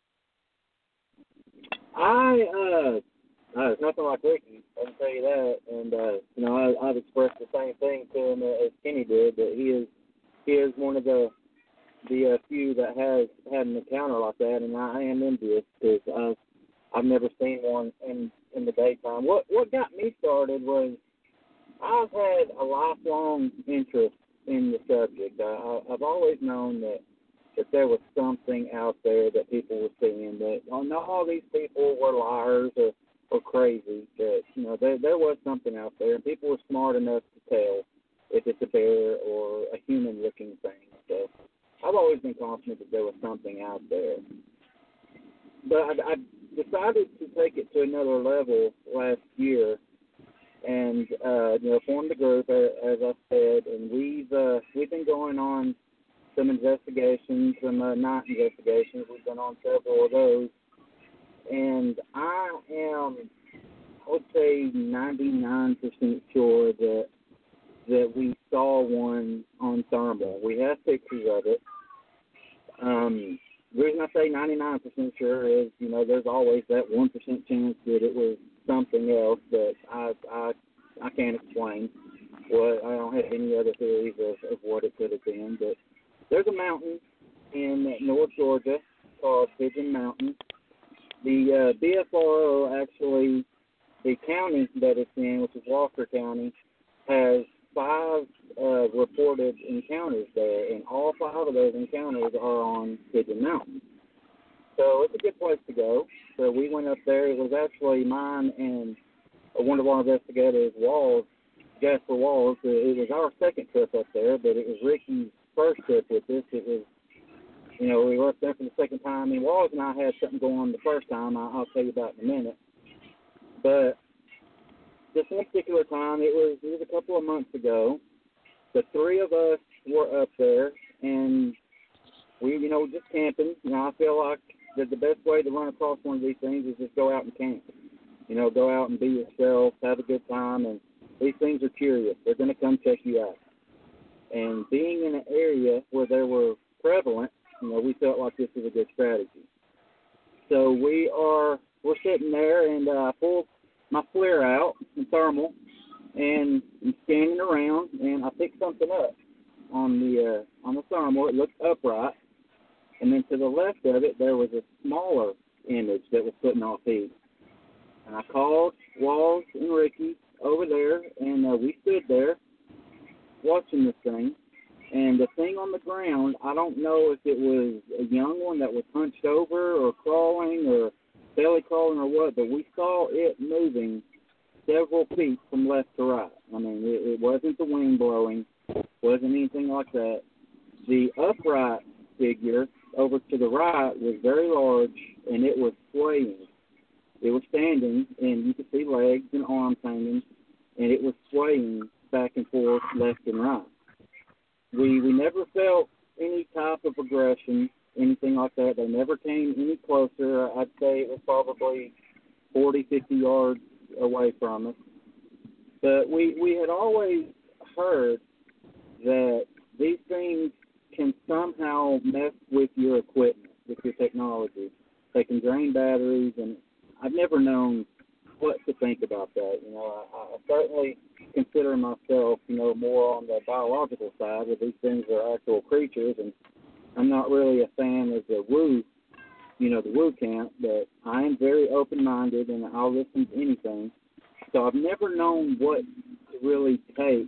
I, uh, uh, it's nothing like Ricky, I can tell you that. And, uh, you know, I, I've expressed the same thing to him as Kenny did, that he is he is one of the the uh, few that has had an encounter like that, and I am envious because I've, I've never seen one in, in the daytime. What what got me started was I've had a lifelong interest in the subject. I, I've always known that, that there was something out there that people were seeing, that well, not all these people were liars or, or crazy, that, you know, there, there was something out there, and people were smart enough to tell if it's a bear or a human-looking thing. So I've always been confident that there was something out there. But I, I decided to take it to another level last year, and uh, you know, formed a group, as I said, and we've uh, we've been going on some investigations, some uh, night investigations. We've been on several of those, and I am, I would say, ninety-nine percent sure that that we saw one on thermal. We have pictures of it. Um, the reason I say ninety-nine percent sure is, you know, there's always that one percent chance that it was something else that I I I can't explain. Well, I don't have any other theories of, of what it could have been. But there's a mountain in North Georgia called Pigeon Mountain. The uh, B F R O, actually, the county that it's in, which is Walker County, has five uh, reported encounters there, and all five of those encounters are on Pigeon Mountain. So it's a good place to go. So we went up there. It was actually mine and one of our investigators, Walls, Jasper Walls. It was our second trip up there, but it was Ricky's first trip with us. It was, you know, we were up there for the second time. And Walls and I had something going on the first time. I'll tell you about in a minute. But this one particular time, it was, it was a couple of months ago. The three of us were up there, and we, you know, just camping. You know, I feel like that the best way to run across one of these things is just go out and camp. You know, go out and be yourself, have a good time, and these things are curious. They're going to come check you out. And being in an area where they were prevalent, you know, we felt like this was a good strategy. So we are, we're sitting there, and uh, I pulled my FLIR out, in thermal, and I'm scanning around, and I picked something up on the uh, on the thermal. It looked upright, and then to the left of it, there was a smaller image that was putting off heat. And I called Walls and Ricky over there, and uh, we stood there watching this thing. And the thing on the ground, I don't know if it was a young one that was hunched over or crawling or belly crawling or what, but we saw it moving several feet from left to right. I mean, it, it wasn't the wind blowing, wasn't anything like that. The upright figure over to the right was very large, and it was swaying. It was standing, and you could see legs and arms hanging, and it was swaying back and forth, left and right. We we never felt any type of aggression, anything like that. They never came any closer. I'd say it was probably forty, fifty yards away from us. But we, we had always heard that these things can somehow mess with your equipment, with your technology. They can drain batteries, and I've never known what to think about that. You know, I, I certainly consider myself, you know, more on the biological side, where these things are actual creatures, and I'm not really a fan of the woo, you know, the woo camp, but I am very open-minded, and I'll listen to anything. So I've never known what to really take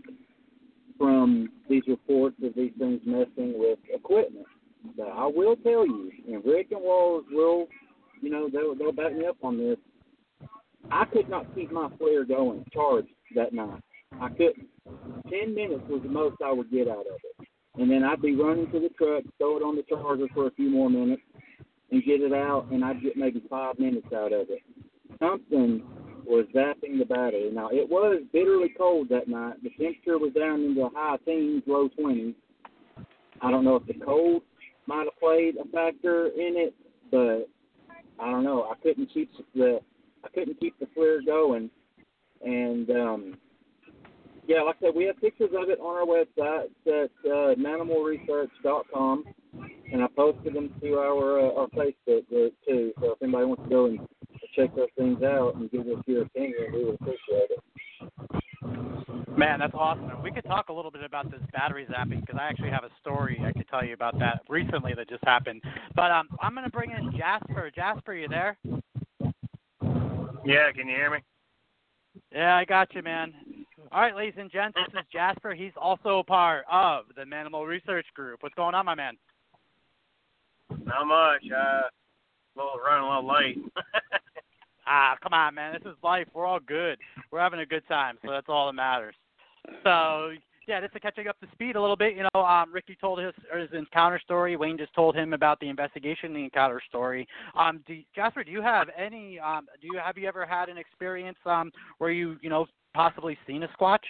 from these reports of these things messing with equipment. But I will tell you, and Rick and Walls will, you know, they'll, they'll back me up on this, I could not keep my FLIR going, charged that night. I couldn't. Ten minutes was the most I would get out of it. And then I'd be running to the truck, throw it on the charger for a few more minutes, and get it out, and I'd get maybe five minutes out of it. Something was zapping the battery. Now, it was bitterly cold that night. The temperature was down in the high teens, low twenties. I don't know if the cold might have played a factor in it, but I don't know. I couldn't keep the I couldn't keep the flare going, and um, yeah, like I said, we have pictures of it on our website. It's at uh, manimal research dot com, and I posted them to our uh, our Facebook group too. So if anybody wants to go and check those things out and give us your opinion, we would appreciate it. Man, that's awesome. We could talk a little bit about this battery zapping because I actually have a story I could tell you about that recently that just happened. But um, I'm going to bring in Jasper. Jasper, you there? Yeah, can you hear me? Yeah, I got you, man. All right, ladies and gents, this is Jasper. He's also a part of the Manimal Research Group. What's going on, my man? Not much. Uh, a little running a little late. Ah, come on, man. This is life. We're all good. We're having a good time, so that's all that matters. So, yeah, just to catching up to speed a little bit, you know, um, Ricky told his, his encounter story. Wayne just told him about the investigation, the encounter story. Um, do, Jasper, do you have any? Um, do you have you ever had an experience um, where you, you know, possibly seen a Squatch?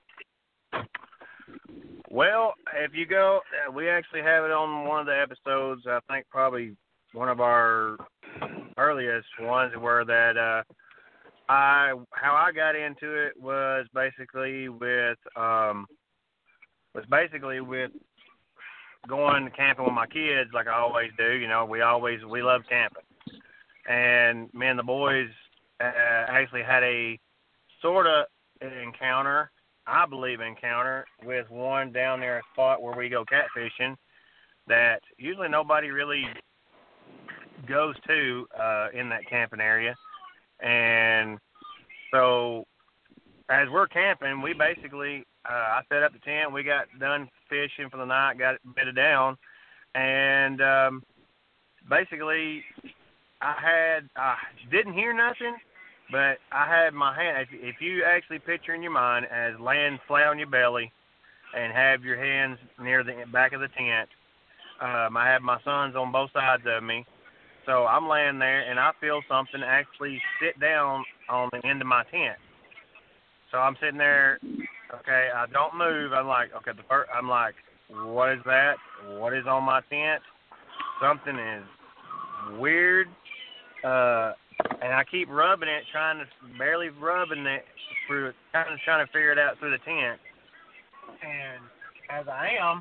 Well, if you go, uh, we actually have it on one of the episodes. I think probably one of our earliest ones where that uh, I how I got into it was basically with um, was basically with going camping with my kids like I always do. You know, we always we love camping, and me and the boys uh, actually had a sort of encounter. I believe encounter with one down there, a spot where we go catfishing that usually nobody really goes to uh, in that camping area. And so as we're camping, we basically, uh, I set up the tent, we got done fishing for the night, got it bedded down, and um, basically I had, I didn't hear nothing, but I had my hand, if, if you actually picture in your mind as laying flat on your belly and have your hands near the back of the tent, um, I have my sons on both sides of me. So I'm laying there, and I feel something actually sit down on the end of my tent. So I'm sitting there, okay, I don't move. I'm like, okay, the first, I'm like, what is that? What is on my tent? Something is weird. Uh, and I keep rubbing it, trying to, barely rubbing it, through, kind of trying to figure it out through the tent. And as I am,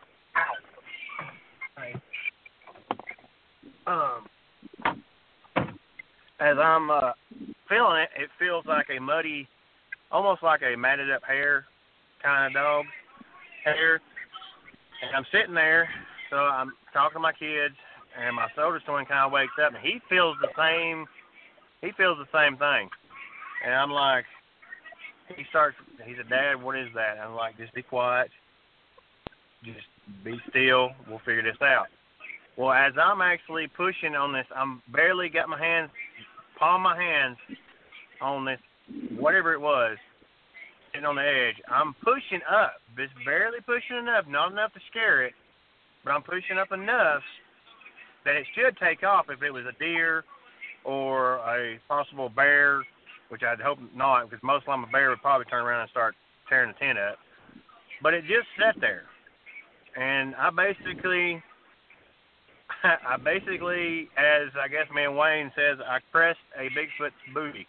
ow. Um, as I'm uh, feeling it, it feels like a muddy, almost like a matted up hair kind of dog hair. And I'm sitting there, so I'm talking to my kids, and my oldest one kind of wakes up, and he feels the same. He feels the same thing, and I'm like, he starts. He said, "Dad, what is that?" And I'm like, "Just be quiet, just be still. We'll figure this out." Well, as I'm actually pushing on this, I'm barely got my hands, palm my hands on this, whatever it was, sitting on the edge. I'm pushing up, just barely pushing enough, not enough to scare it, but I'm pushing up enough that it should take off if it was a deer or a possible bear, which I'd hope not, because most of them a bear would probably turn around and start tearing the tent up. But it just sat there. And I basically, I basically, as I guess me and Wayne says, I pressed a Bigfoot's booty.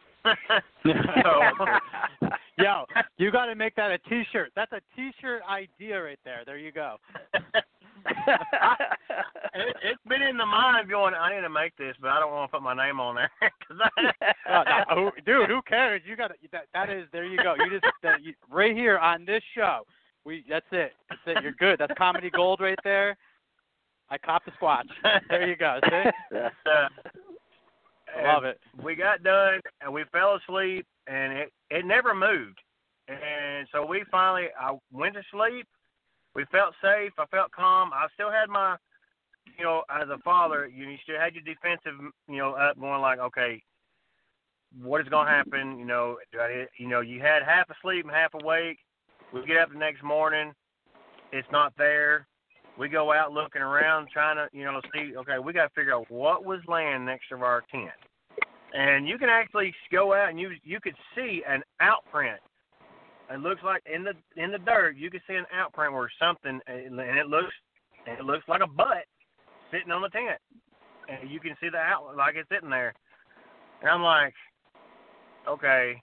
so, Yo, you got to make that a T-shirt. That's a T-shirt idea right there. There you go. I, it, it's been in the mind going, I need to make this, but I don't want to put my name on there. Cause I, oh, no, dude, who cares? You got that. That is, there you go. You just that, you, right here on this show. We that's it. That's it. You're good. That's comedy gold right there. I copped the Squatch. There you go. See? Uh, Love it. We got done and we fell asleep, and it it never moved. And so we finally, I went to sleep. We felt safe. I felt calm. I still had my, you know, as a father, you, you still had your defensive, you know, up going like, okay, what is going to happen? You know, do I, you know, you had half asleep and half awake. We get up the next morning, it's not there. We go out looking around, trying to, you know, see. Okay, we got to figure out what was laying next to our tent. And you can actually go out and you you could see an outprint. It looks like in the in the dirt, you can see an outprint where something, and it looks it looks like a butt sitting on the tent. And you can see the out like it's sitting there. And I'm like, okay.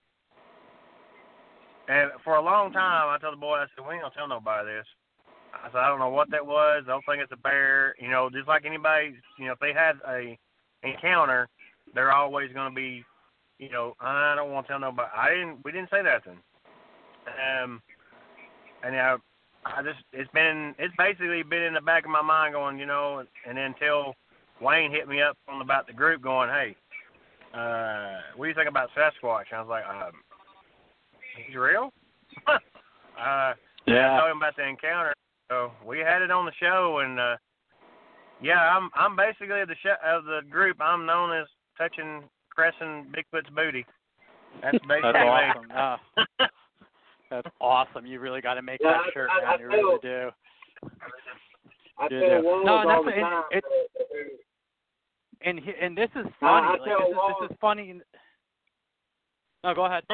And for a long time, I told the boy, I said, we ain't gonna tell nobody this. I said, I don't know what that was. I don't think it's a bear. You know, just like anybody, you know, if they had a encounter, they're always going to be, you know, I don't want to tell nobody. I didn't. We didn't say nothing. Um, and I, I just, it's been, it's basically been in the back of my mind going, you know, and then until Wayne hit me up on about the group going, hey, uh, what do you think about Sasquatch? And I was like, um, he's real? uh, yeah. I told him about the encounter. So we had it on the show, and uh, yeah, I'm I'm basically the show, of the group. I'm known as touching, caressing Bigfoot's booty. That's basically That's awesome. Oh. That's awesome. You really got to make yeah, that shirt, I, man. I You feel, really do. I You tell do. Wolves No, all that's the it, time. it, and he, and this is funny. I like tell this is, Wolves, this is funny. No, go ahead.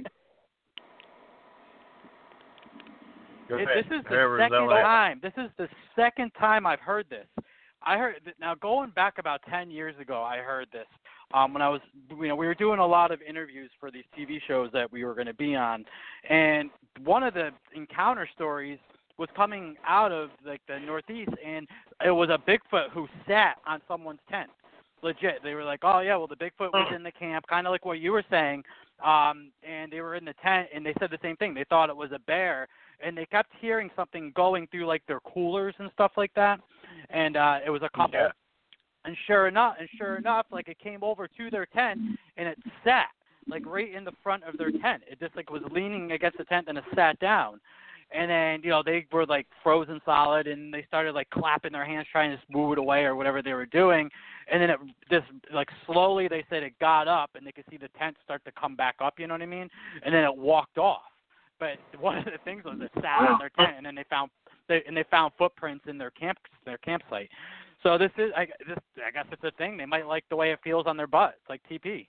Go It, ahead. this is the Whoever's second on that. time. This is the second time I've heard this. I heard now going back about ten years ago. I heard this um, when I was, you know, we were doing a lot of interviews for these T V shows that we were going to be on, and one of the encounter stories was coming out of like the Northeast, and it was a Bigfoot who sat on someone's tent. Legit, they were like, "Oh yeah, well the Bigfoot was in the camp," kind of like what you were saying. Um, and they were in the tent, and they said the same thing. They thought it was a bear, and they kept hearing something going through like their coolers and stuff like that. And uh, it was a couple. Yeah. And sure enough, and sure enough, like it came over to their tent, and it sat like right in the front of their tent. It just like was leaning against the tent, and it sat down. And then, you know, they were like frozen solid, and they started like clapping their hands, trying to move it away or whatever they were doing. And then it just like slowly, they said it got up, and they could see the tent start to come back up. You know what I mean? And then it walked off. But one of the things was it sat on their tent, and then they found they and they found footprints in their camp their campsite. So this is I this I guess it's a thing. They might like the way it feels on their butt. It's like T P.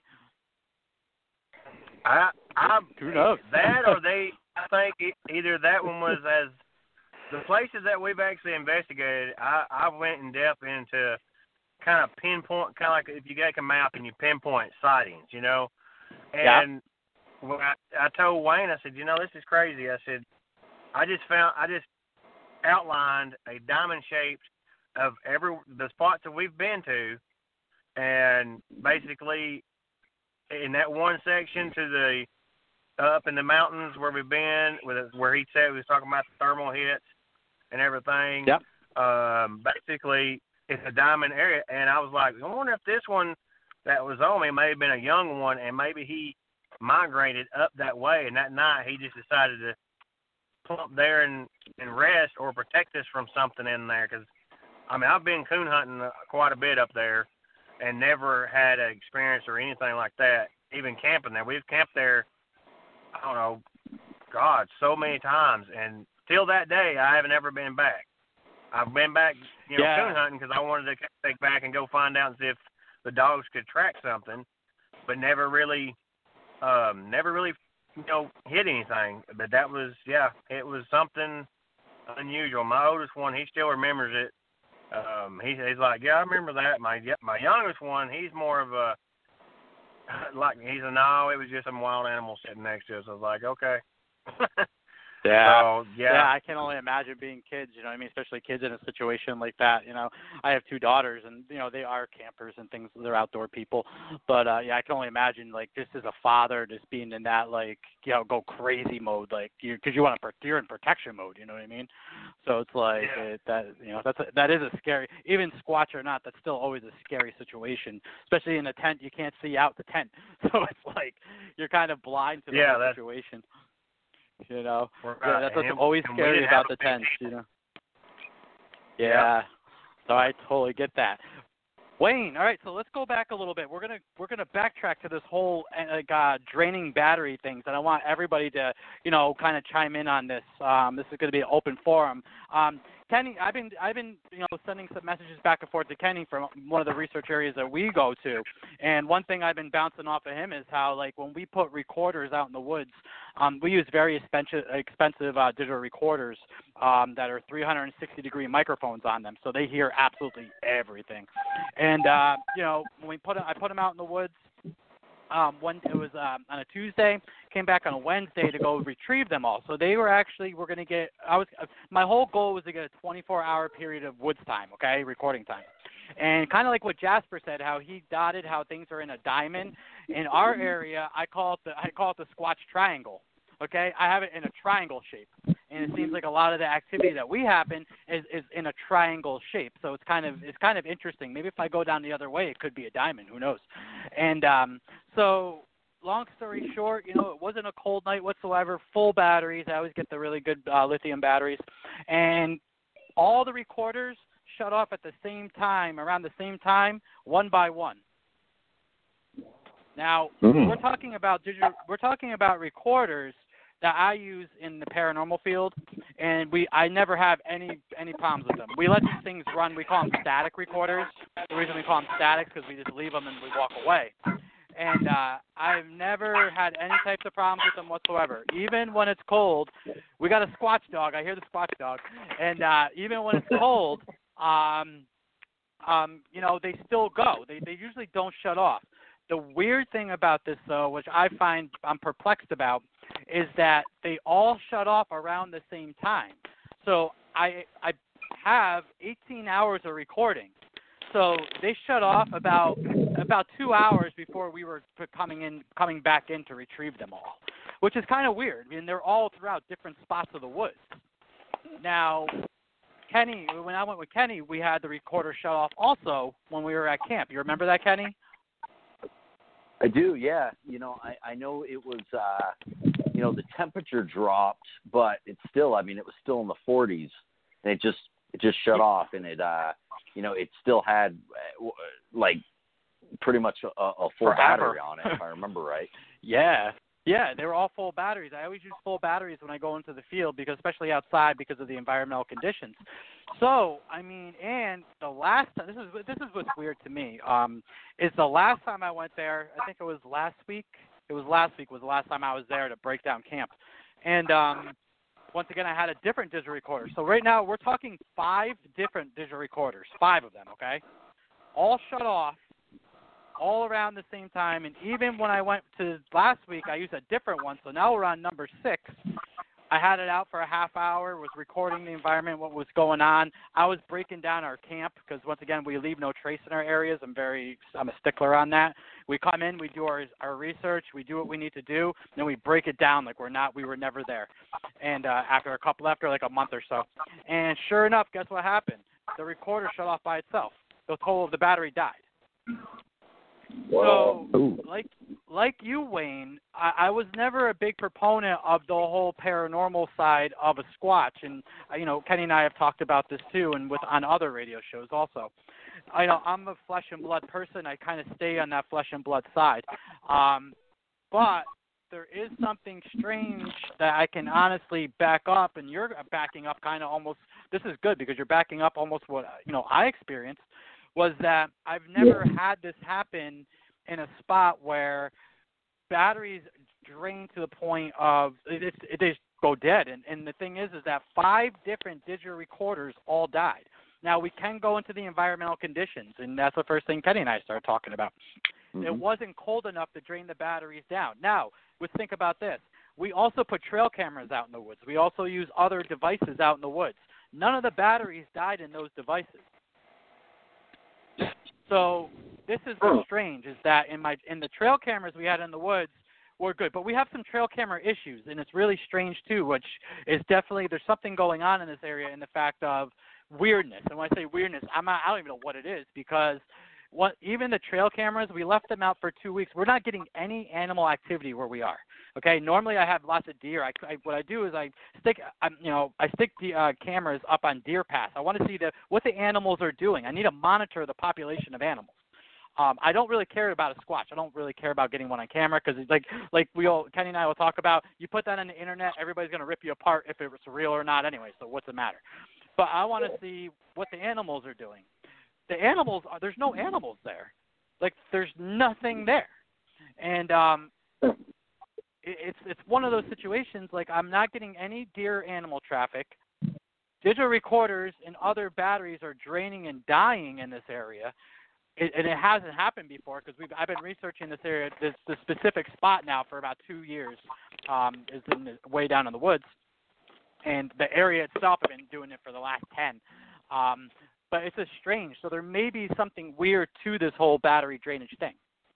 I, I, Who knows? That or they, I think e- either that one was as the places that we've actually investigated. I, I went in depth into kind of pinpoint, kind of like if you got a map and you pinpoint sightings, you know. And yeah. when I, I told Wayne, I said, you know, this is crazy. I said, I just found, I just outlined a diamond shaped of every the spots that we've been to, and basically. In that one section to the up in the mountains where we've been, with where he said we was talking about the thermal hits and everything. Yep. Um, basically, it's a diamond area, and I was like, I wonder if this one that was on me may have been a young one, and maybe he migrated up that way, and that night he just decided to plump there and, and rest or protect us from something in there. Because I mean, I've been coon hunting quite a bit up there. And never had an experience or anything like that, even camping there. We've camped there, I don't know, God, so many times. And till that day, I haven't ever been back. I've been back, you know, yeah. coon hunting because I wanted to take back and go find out and see if the dogs could track something, but never really, um, never really, you know, hit anything. But that was, yeah, it was something unusual. My oldest one, he still remembers it. Um, he, he's like, yeah, I remember that. My my youngest one, he's more of a, like, he's a, no, it was just some wild animal sitting next to us. I was like, okay. Yeah. So, yeah. Yeah, I can only imagine being kids, you know what I mean, especially kids in a situation like that, you know. I have two daughters, and, you know, they are campers and things. They're outdoor people. But, uh, yeah, I can only imagine, like, just as a father, just being in that, like, you know, go crazy mode, like, because you want to, you're in protection mode, you know what I mean? So it's like, yeah. it, that, you know, that's a, that is a scary, even Squatch or not, that's still always a scary situation, especially in a tent. You can't see out the tent. So it's like, you're kind of blind to the yeah, whole that's, situation. You know, right. yeah, that's what's and, always and scary about the tent. tents, you know. Yeah. Yeah. So I totally get that. Wayne, all right, so let's go back a little bit. We're gonna we're gonna backtrack to this whole uh, uh, draining battery things, and I want everybody to you know kind of chime in on this. Um, this is going to be an open forum. Um, Kenny, I've been I've been you know sending some messages back and forth to Kenny from one of the research areas that we go to, and one thing I've been bouncing off of him is how like when we put recorders out in the woods, um, we use very expensive expensive uh, digital recorders um, that are three hundred sixty degree microphones on them, so they hear absolutely everything. And uh, you know when we put I put them out in the woods. Um, one it was um, on a Tuesday, came back on a Wednesday to go retrieve them all. So they were actually we're going to get. I was my whole goal was to get a twenty-four hour period of woods time, okay, recording time, and kind of like what Jasper said, how he dotted how things are in a diamond. In our area, I call it the I call it the Squatch Triangle. Okay, I have it in a triangle shape, and it seems like a lot of the activity that we happen is, is in a triangle shape. So it's kind of it's kind of interesting. Maybe if I go down the other way, it could be a diamond. Who knows? And um, so, long story short, you know, it wasn't a cold night whatsoever. Full batteries. I always get the really good uh, lithium batteries, and all the recorders shut off at the same time, around the same time, one by one. Now mm-hmm. we're talking about digital. We're talking about recorders that I use in the paranormal field, and we I never have any any problems with them. We let these things run. We call them static recorders. The reason we call them static is because we just leave them and we walk away. And uh, I've never had any types of problems with them whatsoever. Even when it's cold, we got a Squatch dog. I hear the Squatch dog. And uh, even when it's cold, um, um, you know, they still go. They they usually don't shut off. The weird thing about this, though, which I find I'm perplexed about, is that they all shut off around the same time. So I I have eighteen hours of recording. So they shut off about about two hours before we were coming in coming back in to retrieve them all, which is kind of weird. I mean, they're all throughout different spots of the woods. Now, Kenny, when I went with Kenny, we had the recorder shut off also when we were at camp. You remember that, Kenny? I do, yeah. You know, I, I know it was, uh, you know, the temperature dropped, but it's still, I mean, it was still in the forties, and it just, it just shut off, and it, uh, you know, it still had, like, pretty much a, a full Forever. battery on it, if I remember right. Yeah. Yeah, they were all full batteries. I always use full batteries when I go into the field, because especially outside because of the environmental conditions. So, I mean, and the last time, this is this is what's weird to me, um, is the last time I went there, I think it was last week. It was last week was the last time I was there to break down camp. And um, once again, I had a different digital recorder. So right now we're talking five different digital recorders, five of them, okay? All shut off. All around the same time, and even when I went to last week, I used a different one, so now we're on number six. I had it out for a half hour, was recording the environment, what was going on. I was breaking down our camp, because once again, we leave no trace in our areas. I'm very, I'm a stickler on that. We come in, we do our our research, we do what we need to do, and then we break it down like we're not, we were never there. And uh, after a couple, after like a month or so, and sure enough, guess what happened? The recorder shut off by itself. The total of the battery died. So, Ooh. like like you, Wayne, I, I was never a big proponent of the whole paranormal side of a Squatch, and you know, Kenny and I have talked about this too, and with on other radio shows also. I know I'm a flesh and blood person. I kind of stay on that flesh and blood side, um, but there is something strange that I can honestly back up, and you're backing up kind of almost. This is good because you're backing up almost what you know I experienced. Was that I've never had this happen in a spot where batteries drain to the point of it, it, it just go dead. And, and the thing is, is that five different digital recorders all died. Now, we can go into the environmental conditions, and that's the first thing Kenny and I started talking about. Mm-hmm. It wasn't cold enough to drain the batteries down. Now, let's think about this. We also put trail cameras out in the woods. We also use other devices out in the woods. None of the batteries died in those devices. So this is what's strange, is that in my in the trail cameras we had in the woods were good, but we have some trail camera issues, and it's really strange too, which is definitely there's something going on in this area in the fact of weirdness. And when I say weirdness, I'm not, I don't even know what it is, because what even the trail cameras, we left them out for two weeks. We're not getting any animal activity where we are. Okay, normally I have lots of deer. I, I what I do is I stick, I, you know, I stick the uh, cameras up on Deer Pass. I want to see the what the animals are doing. I need to monitor the population of animals. Um, I don't really care about a squatch. I don't really care about getting one on camera because it's like like we all Kenny and I will talk about. You put that on the internet, everybody's going to rip you apart if it's real or not anyway. So what's the matter? But I want to see what the animals are doing. The animals, are, there's no animals there. Like there's nothing there, and um, it, it's it's one of those situations. Like I'm not getting any deer animal traffic. Digital recorders and other batteries are draining and dying in this area. It, and it hasn't happened before because we've I've been researching this area, this, this specific spot now for about two years. Um, is in the, way down in the woods, and the area itself I've been doing it for the last ten. Um, but it's just strange. So there may be something weird to this whole battery drainage thing.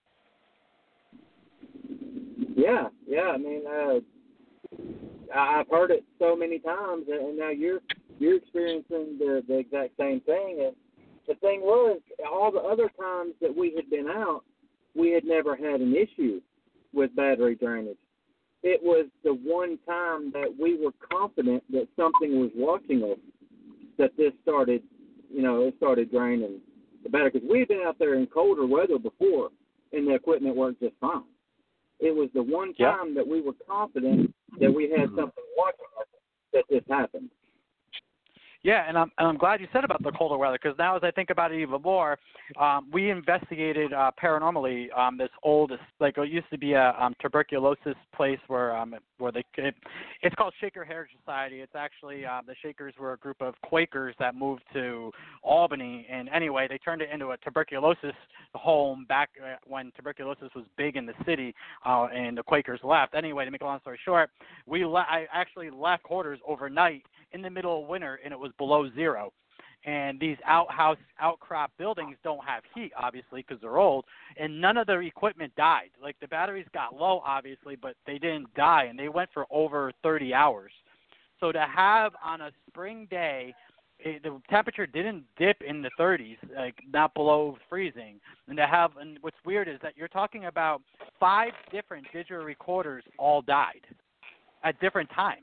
Yeah, yeah. I mean, uh, I've heard it so many times, and now you're you're experiencing the the exact same thing. And the thing was, all the other times that we had been out, we had never had an issue with battery drainage. It was the one time that we were confident that something was watching us that this started, you know, it started draining the battery. Because we had been out there in colder weather before, and the equipment worked just fine. It was the one time yep. that we were confident that we had something watching us that this happened. Yeah, and I'm and I'm glad you said about the colder weather because now as I think about it even more, um, we investigated uh, paranormally um, this old like it used to be a um, tuberculosis place where um, where they it, it's called Shaker Heritage Society. It's actually uh, the Shakers were a group of Quakers that moved to Albany, and anyway they turned it into a tuberculosis home back when tuberculosis was big in the city, uh, and the Quakers left. Anyway, to make a long story short, we le- I actually left quarters overnight in the middle of winter, and it was below zero. And these outhouse, outcrop buildings don't have heat, obviously, because they're old, and none of their equipment died. Like, the batteries got low, obviously, but they didn't die, and they went for over thirty hours. So to have on a spring day, it, the temperature didn't dip in the thirties, like not below freezing. And to have, and what's weird is that you're talking about five different digital recorders all died at different times.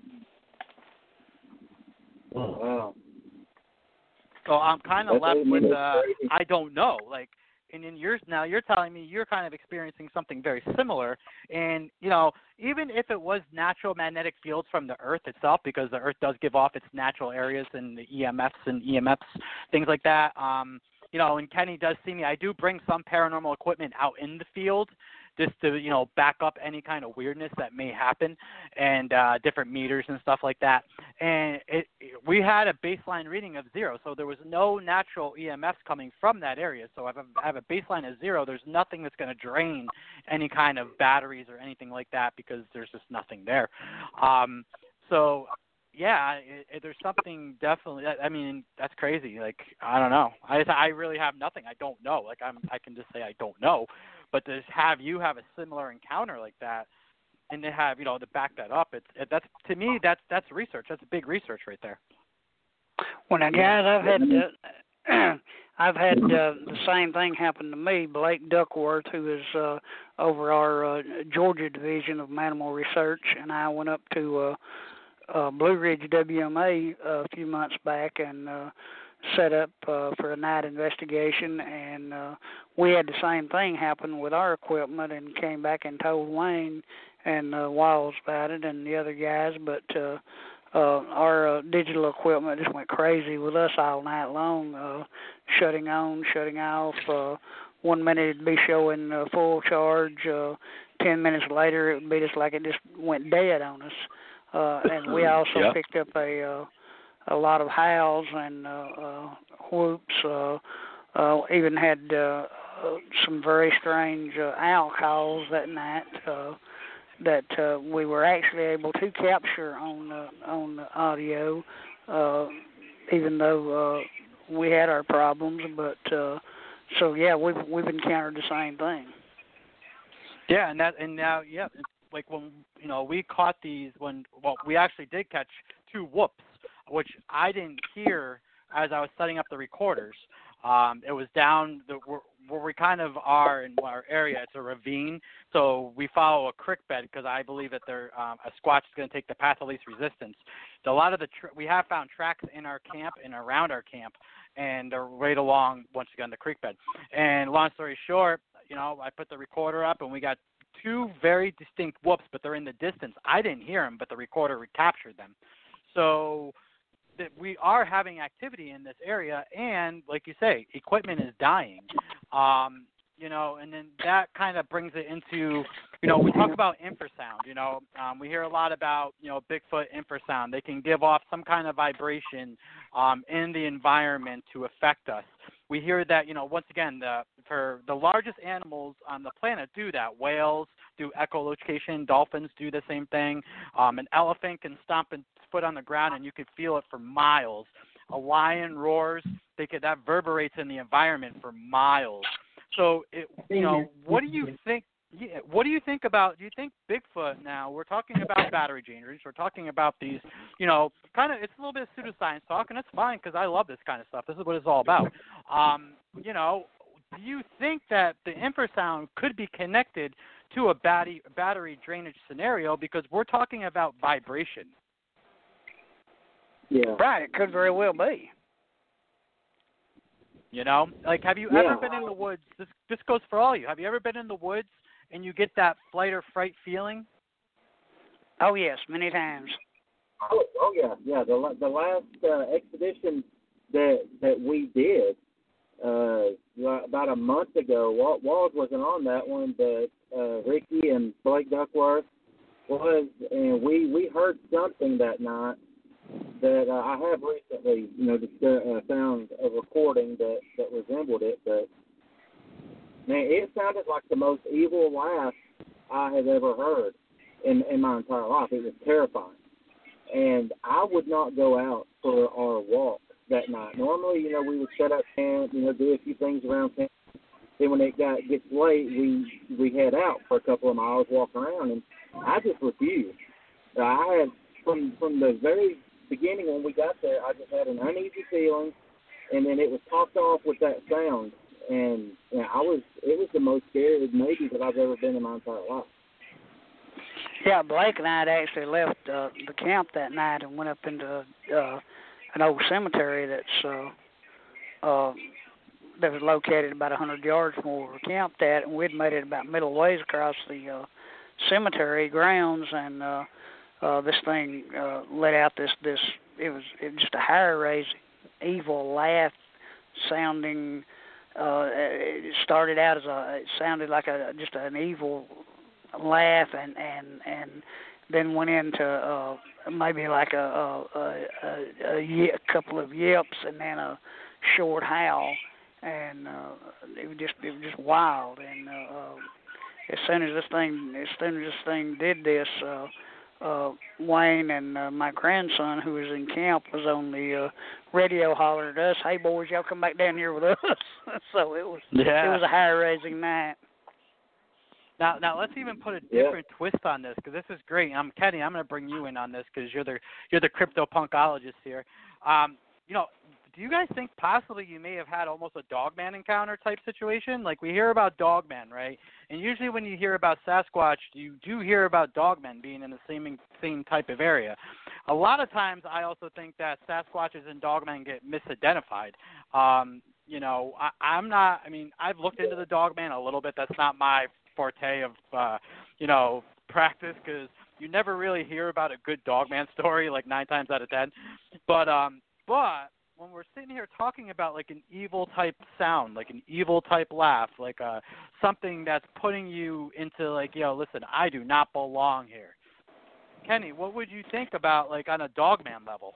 Wow. So I'm kind of left with uh, I don't know. Like, and in yours now, you're telling me you're kind of experiencing something very similar. And you know, even if it was natural magnetic fields from the Earth itself, because the Earth does give off its natural areas and the E M Fs and E M Fs, things like that. Um, you know, and Kenny does see me. I do bring some paranormal equipment out in the field, just to, you know, back up any kind of weirdness that may happen, and uh, different meters and stuff like that. And it, we had a baseline reading of zero, so there was no natural E M Fs coming from that area. So if I have a baseline of zero, there's nothing that's going to drain any kind of batteries or anything like that because there's just nothing there. Um, so, yeah, it, it, there's something definitely. I mean, that's crazy. Like, I don't know. I I really have nothing. I don't know. Like, I'm I can just say I don't know. But to have you have a similar encounter like that, and to have, you know, to back that up, it's it, that's to me that's that's research. That's big research right there. Well, now, guys, I've had uh, I've had uh, the same thing happen to me. Blake Duckworth, who is uh, over our uh, Georgia division of Manimal Research, and I went up to uh, uh, Blue Ridge W M A a few months back and uh, set up uh, for a night investigation, and uh, we had the same thing happen with our equipment, and came back and told Wayne and uh, Wiles about it and the other guys, but uh, uh, our uh, digital equipment just went crazy with us all night long, uh, shutting on, shutting off. Uh, one minute it'd be showing uh, full charge, uh, ten minutes later it would be just like it just went dead on us. Uh, and we also yeah. picked up a uh, a lot of howls and uh, uh, whoops. Uh, uh, even had uh, uh, some very strange uh, owl calls that night uh, that uh, we were actually able to capture on uh, on the audio, uh, even though uh, we had our problems. But uh, so yeah, we've we've encountered the same thing. Yeah, and that and now yeah, it's like when you know we caught these when well we actually did catch two whoops, which I didn't hear as I was setting up the recorders. Um, it was down the, where, where we kind of are in our area. It's a ravine, so we follow a creek bed because I believe that there um, a Squatch is going to take the path of least resistance. A lot of the tr- we have found tracks in our camp and around our camp, and they're right along once again the creek bed. And long story short, you know, I put the recorder up and we got two very distinct whoops, but they're in the distance. I didn't hear them, but the recorder recaptured them. So that we are having activity in this area, and like you say, equipment is dying. Um, you know, and then that kind of brings it into, you know, we talk about infrasound. You know, um, we hear a lot about, you know, Bigfoot infrasound. They can give off some kind of vibration um, in the environment to affect us. We hear that, you know, once again, the, for the largest animals on the planet do that. Whales do echolocation. Dolphins do the same thing. Um, an elephant can stomp its foot on the ground, and you can feel it for miles. A lion roars. They could, that reverberates in the environment for miles. So, it, you know, what do you think? Yeah, what do you think about, do you think Bigfoot now, we're talking about battery changers, we're talking about these, you know, kind of, it's a little bit of pseudoscience talk, and it's fine because I love this kind of stuff. This is what it's all about. Um, you know, do you think that the infrasound could be connected to a battery, battery drainage scenario because we're talking about vibration? Yeah. Right, it could very well be. You know, like, have you yeah. ever been in the woods? This this goes for all of you. Have you ever been in the woods and you get that flight or fright feeling? Oh yes, many times. Oh, oh yeah, yeah. The the last uh, expedition that that we did uh, about a month ago, Walt, Walt wasn't on that one, but uh, Ricky and Blake Duckworth was, and we we heard something that night that uh, I have recently, you know, just, uh, found a recording that, that resembled it, but man, it sounded like the most evil laugh I have ever heard in in my entire life. It was terrifying, and I would not go out for our walk that night. Normally, you know, we would set up camp, you know, do a few things around camp. Then when it got gets late, we we head out for a couple of miles, walk around, and I just refused. I had from from the very beginning when we got there, I just had an uneasy feeling, and then it was topped off with that sound, and you know, I was it was the most scared maybe that I've ever been in my entire life. Yeah, Blake and I had actually left uh, the camp that night and went up into uh, an old cemetery that's uh, uh, that was located about a hundred yards from where we were camped at, and we'd made it about middle ways across the uh, cemetery grounds, and uh, Uh, this thing uh, let out this, this it was it was just a hair-raising, evil laugh sounding. Uh, it started out as a, it sounded like a just an evil laugh, and, and, and then went into uh, maybe like a a, a, a, a a couple of yips and then a short howl, and uh, it was just it was just wild. And uh, uh, as soon as this thing as soon as this thing did this. Uh, Uh, Wayne and uh, my grandson, who was in camp, was on the uh, radio hollering at us, "Hey boys, y'all come back down here with us." So it was yeah. it was a hair-raising night. Now, now let's even put a different yeah. twist on this because this is great. I'm Kenny. I'm going to bring you in on this because you're the you're the crypto-punkologist here. Um, you know, do you guys think possibly you may have had almost a Dogman encounter type situation? Like we hear about Dogman, right? And usually when you hear about Sasquatch, you do hear about Dogmen being in the same same type of area. A lot of times I also think that Sasquatches and Dogmen get misidentified. Um, you know, I, I'm not, I mean, I've looked into the Dogman a little bit. That's not my forte of, uh, you know, practice because you never really hear about a good Dogman story like nine times out of ten. But, um, but, when we're sitting here talking about like an evil type sound, like an evil type laugh, like uh, something that's putting you into like, yo, listen, I do not belong here. Kenny, what would you think about like on a Dogman level?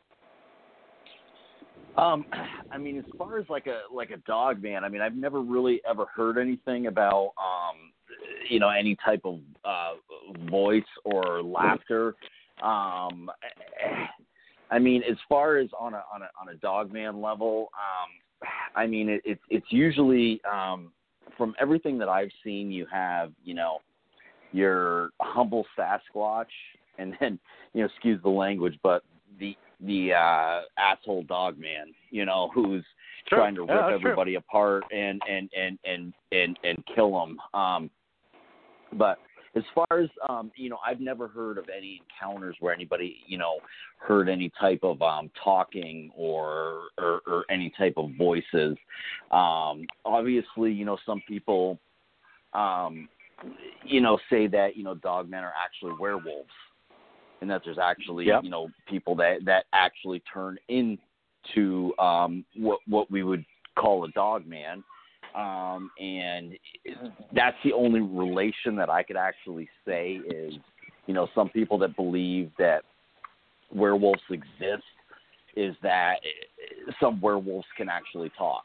Um, I mean, as far as like a like a Dogman, I mean, I've never really ever heard anything about, um, you know, any type of uh, voice or laughter. Um, I mean, as far as on a on a on a Dogman level, um, I mean, it, it, it's usually um, from everything that I've seen, you have you know your humble Sasquatch, and then you know, excuse the language, but the the uh, asshole Dogman, you know, who's True. trying to rip yeah, everybody true. apart and and and and and and kill them. Um, but as far as um, you know, I've never heard of any encounters where anybody, you know, heard any type of um, talking or, or or any type of voices. Um, obviously, you know, some people, um, you know, say that you know dogmen are actually werewolves, and that there's actually yep. you know people that that actually turn into um, what what we would call a dogman. Um, and that's the only relation that I could actually say is, you know, some people that believe that werewolves exist is that some werewolves can actually talk.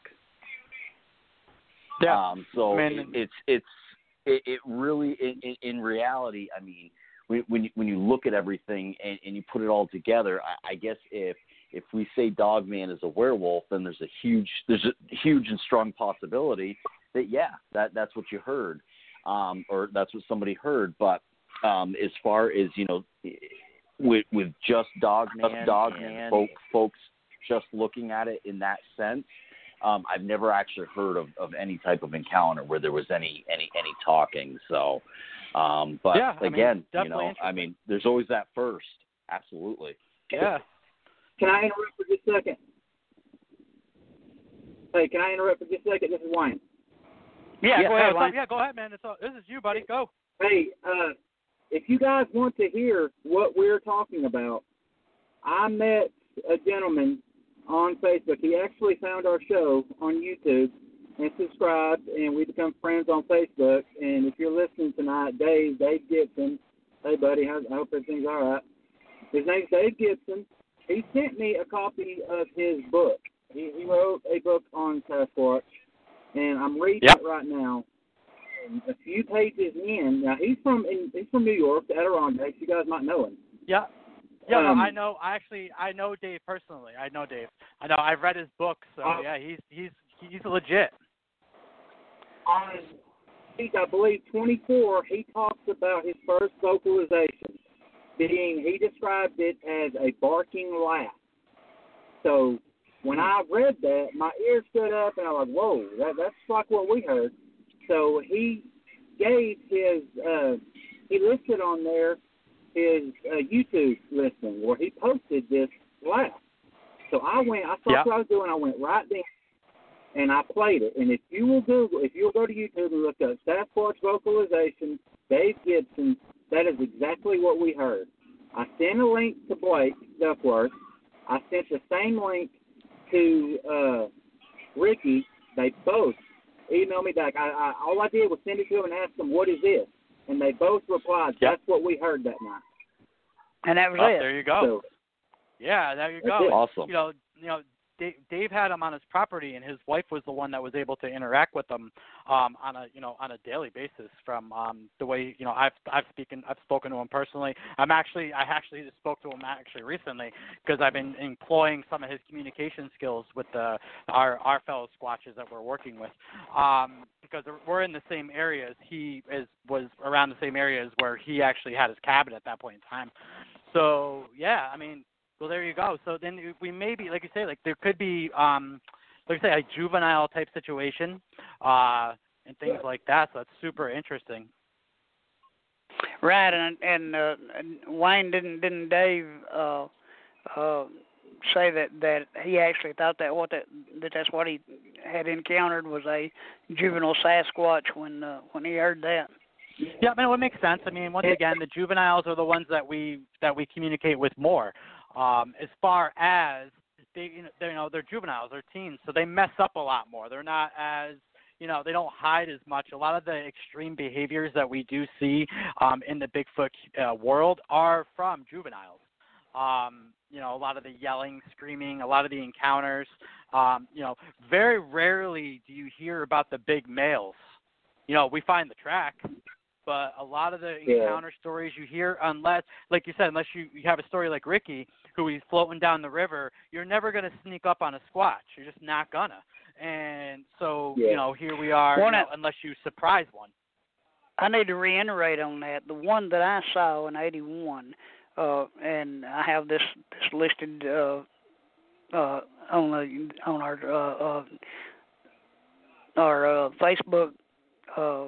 Yeah. Um, so I mean, it, it's it's it, it really in, in reality. I mean, when when you, when you look at everything and, and you put it all together, I, I guess if If we say Dogman is a werewolf, then there's a huge, there's a huge and strong possibility that yeah, that that's what you heard, um, or that's what somebody heard. But um, as far as you know, with with just Dogman, Dogman, folk, folks just looking at it in that sense, um, I've never actually heard of, of any type of encounter where there was any any any talking. So, um, but yeah, again, I mean, you know, I mean, there's always that first, absolutely. Yeah. Can I interrupt for just a second? Hey, can I interrupt for just a second? This is Wayne. Yeah, Yeah, go go ahead, ahead, Wayne. Wayne. Yeah, go ahead, man. It's all, this is you, buddy. Go. Hey, uh, if you guys want to hear what we're talking about, I met a gentleman on Facebook. He actually found our show on YouTube and subscribed, and we become friends on Facebook. And if you're listening tonight, Dave, Dave Gibson, hey, buddy, I hope everything's all right. His name's Dave Gibson. He sent me a copy of his book. He, he wrote a book on Sasquatch, and I'm reading yep. it right now. And a few pages in, now he's from in, he's from New York, the Adirondacks. You guys might know him. Yeah. Yeah, um, no, I know. I actually, I know Dave personally. I know Dave. I know. I've read his book, so uh, yeah, he's he's he's legit. On page, I believe twenty-four, he talks about his first vocalization being, he described it as a barking laugh. So when I read that, my ears stood up, and I was like, whoa, that, that's like what we heard. So he gave his, uh, he listed on there his uh, YouTube listing where he posted this laugh. So I went, I saw yeah. what I was doing, I went right there, and I played it. And if you will Google, if you'll go to YouTube and look up Sasquatch vocalization, Dave Gibson, that is exactly what we heard. I sent a link to Blake Duckworth. I sent the same link to uh, Ricky. They both emailed me back. I, I, all I did was send it to them and ask them, what is this? And they both replied, yep. that's what we heard that night. And that was oh, it. There you go. So, yeah, there you that's go. it. Awesome. You know, you know, Dave, Dave had him on his property, and his wife was the one that was able to interact with him um, on a you know on a daily basis. From um, the way you know I've I've spoken I've spoken to him personally. I'm actually I actually just spoke to him actually recently because I've been employing some of his communication skills with the our our fellow Squatches that we're working with. Um, because we're in the same areas. He is was around the same areas where he actually had his cabin at that point in time. So yeah, I mean. Well, there you go. So then we may be, like you say, like there could be, um, like you say, a juvenile type situation uh, and things like that. So that's super interesting. Right, and and, uh, and Wayne didn't didn't Dave uh, uh, say that, that he actually thought that what that, that that's what he had encountered was a juvenile Sasquatch when uh, when he heard that. Yeah, I mean, it makes sense. I mean, once again, the juveniles are the ones that we that we communicate with more. Um, as far as they, you know, they're, you know, they're juveniles, they're teens, so they mess up a lot more. They're not as, you know, they don't hide as much. A lot of the extreme behaviors that we do see um, in the Bigfoot uh, world are from juveniles. Um, you know, a lot of the yelling, screaming, a lot of the encounters. Um, you know, very rarely do you hear about the big males. You know, we find the track. But a lot of the encounter yeah. stories you hear, unless, like you said, unless you, you have a story like Ricky, who he's floating down the river, you're never going to sneak up on a Squatch. You're just not going to. And so, yeah. you know, here we are, you know, unless you surprise one. I need to reiterate on that. The one that I saw in eighty-one, uh, and I have this, this listed uh, uh, on the on our uh, uh, our uh, Facebook uh,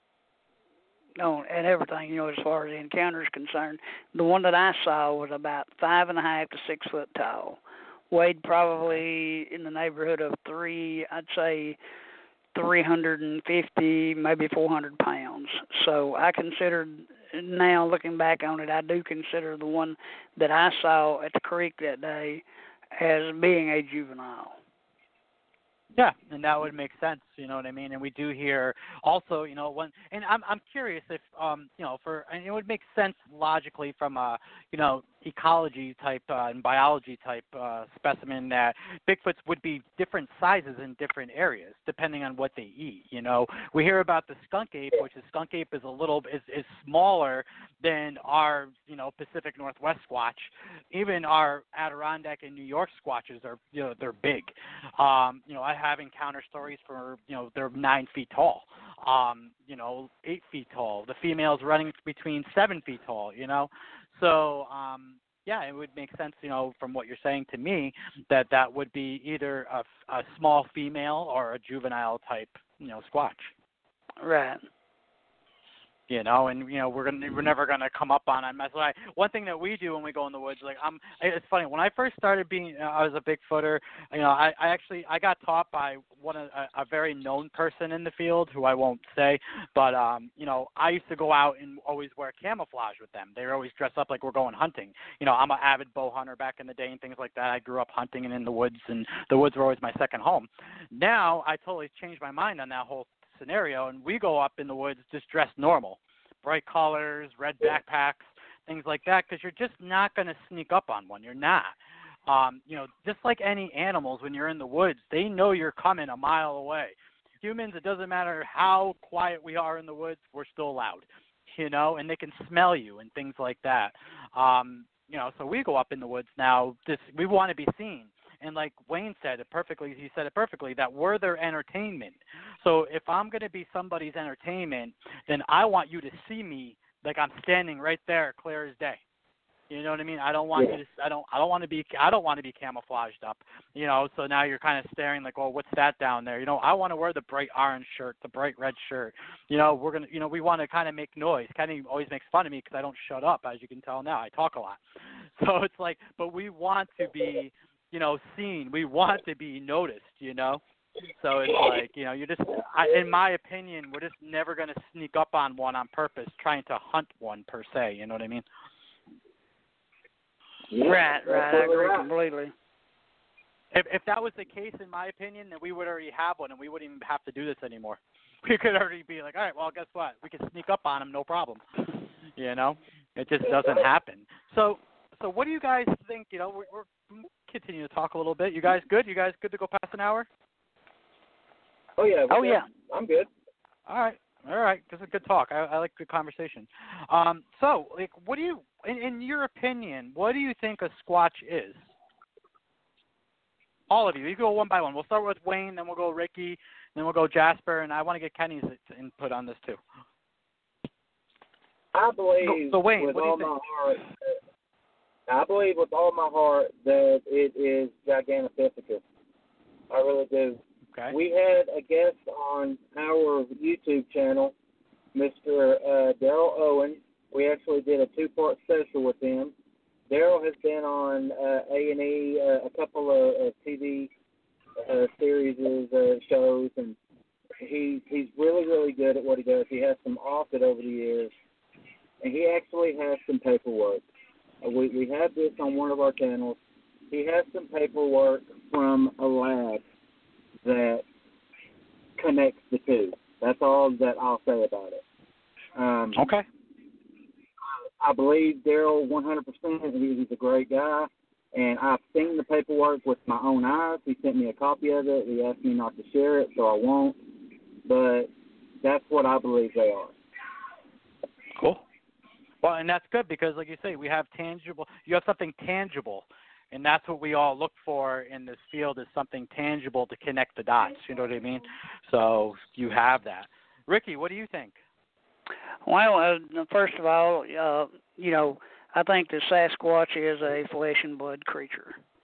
on and everything, you know, as far as the encounter is concerned. The one that I saw was about five and a half to six foot tall, weighed probably in the neighborhood of three, I'd say three hundred fifty, maybe four hundred pounds. So I considered, now looking back on it, I do consider the one that I saw at the creek that day as being a juvenile. Yeah, and that would make sense, you know what I mean? And we do hear also, you know, when, and I'm I'm curious if, um, you know, for, and it would make sense logically from a, you know, ecology type uh, and biology type uh, specimen that Bigfoots would be different sizes in different areas depending on what they eat. You know, we hear about the skunk ape, which is skunk ape is a little is is smaller than our, you know, Pacific Northwest squatch. Even our Adirondack and New York squatches are, you know, they're big. Um, you know, I have encounter stories for, you know, they're nine feet tall. Um, you know, eight feet tall. The females running between seven feet tall. You know. So, um, yeah, it would make sense, you know, from what you're saying to me, that that would be either a, a small female or a juvenile type, you know, squatch. Right. You know, and you know we're gonna we're never gonna come up on it. That's why one thing that we do when we go in the woods, like I'm, it's funny when I first started being, uh, I was a Bigfooter. You know, I, I actually I got taught by one of a, a very known person in the field who I won't say, but um, you know, I used to go out and always wear camouflage with them. They were always dressed up like we're going hunting. You know, I'm an avid bow hunter back in the day and things like that. I grew up hunting and in the woods, and the woods were always my second home. Now I totally changed my mind on that whole scenario, and we go up in the woods just dressed normal, bright colors, red backpacks, things like that, because you're just not going to sneak up on one. You're not. Um, you know, just like any animals, when you're in the woods, they know you're coming a mile away. Humans, it doesn't matter how quiet we are in the woods, we're still loud, you know, and they can smell you and things like that. Um, you know, so we go up in the woods now. This, we want to be seen. And like Wayne said it perfectly, he said it perfectly, that we're their entertainment. So if I'm going to be somebody's entertainment, then I want you to see me like I'm standing right there, clear as day. You know what I mean? I don't want yeah. you to. I don't. I don't want to be. I don't want to be camouflaged up. You know. So now you're kind of staring like, oh, what's that down there? You know. I want to wear the bright orange shirt, the bright red shirt. You know. We're gonna. You know. We want to kind of make noise. Kenny always makes fun of me because I don't shut up, as you can tell now. I talk a lot. So it's like, but we want to be, you know, seen. We want to be noticed, you know. So it's like, you know, you're just, I, in my opinion, we're just never going to sneak up on one on purpose, trying to hunt one per se. You know what I mean? Right, right. I agree completely. If if that was the case, in my opinion, then we would already have one, and we wouldn't even have to do this anymore. We could already be like, all right, well, guess what? We can sneak up on them, no problem. You know, it just doesn't happen. So, so what do you guys think? You know, we're, we're continue to talk a little bit. You guys good? You guys good to go past an hour? Oh yeah. Oh yeah. I'm good. All right. All right. This is a good talk. I, I like good conversation. Um, so, like, what do you, in, in your opinion, what do you think a squatch is? All of you. You go one by one. We'll start with Wayne, then we'll go Ricky, then we'll go Jasper, and I want to get Kenny's input on this too. I believe so, so Wayne, with what do you all think? my heart. I believe with all my heart that it is Gigantopithecus. I really do. Okay. We had a guest on our YouTube channel, Mister Uh, Daryl Owen. We actually did a two-part special with him. Daryl has been on uh, A and E, uh, a couple of, of T V uh, series, uh, shows, and he he's really, really good at what he does. He has some off it over the years, and he actually has some paperwork. Uh, we, we have this on one of our channels. He has some paperwork from a lab that connects the two. That's all that I'll say about it. Um, okay. I believe Daryl one hundred percent. He's a great guy, and I've seen the paperwork with my own eyes. He sent me a copy of it. He asked me not to share it, so I won't. But that's what I believe they are. Cool. Well, and that's good because, like you say, we have tangible. You have something tangible. And that's what we all look for in this field is something tangible to connect the dots. You know what I mean? So you have that. Ricky, what do you think? Well, uh, first of all, uh, you know, I think the Sasquatch is a flesh and blood creature.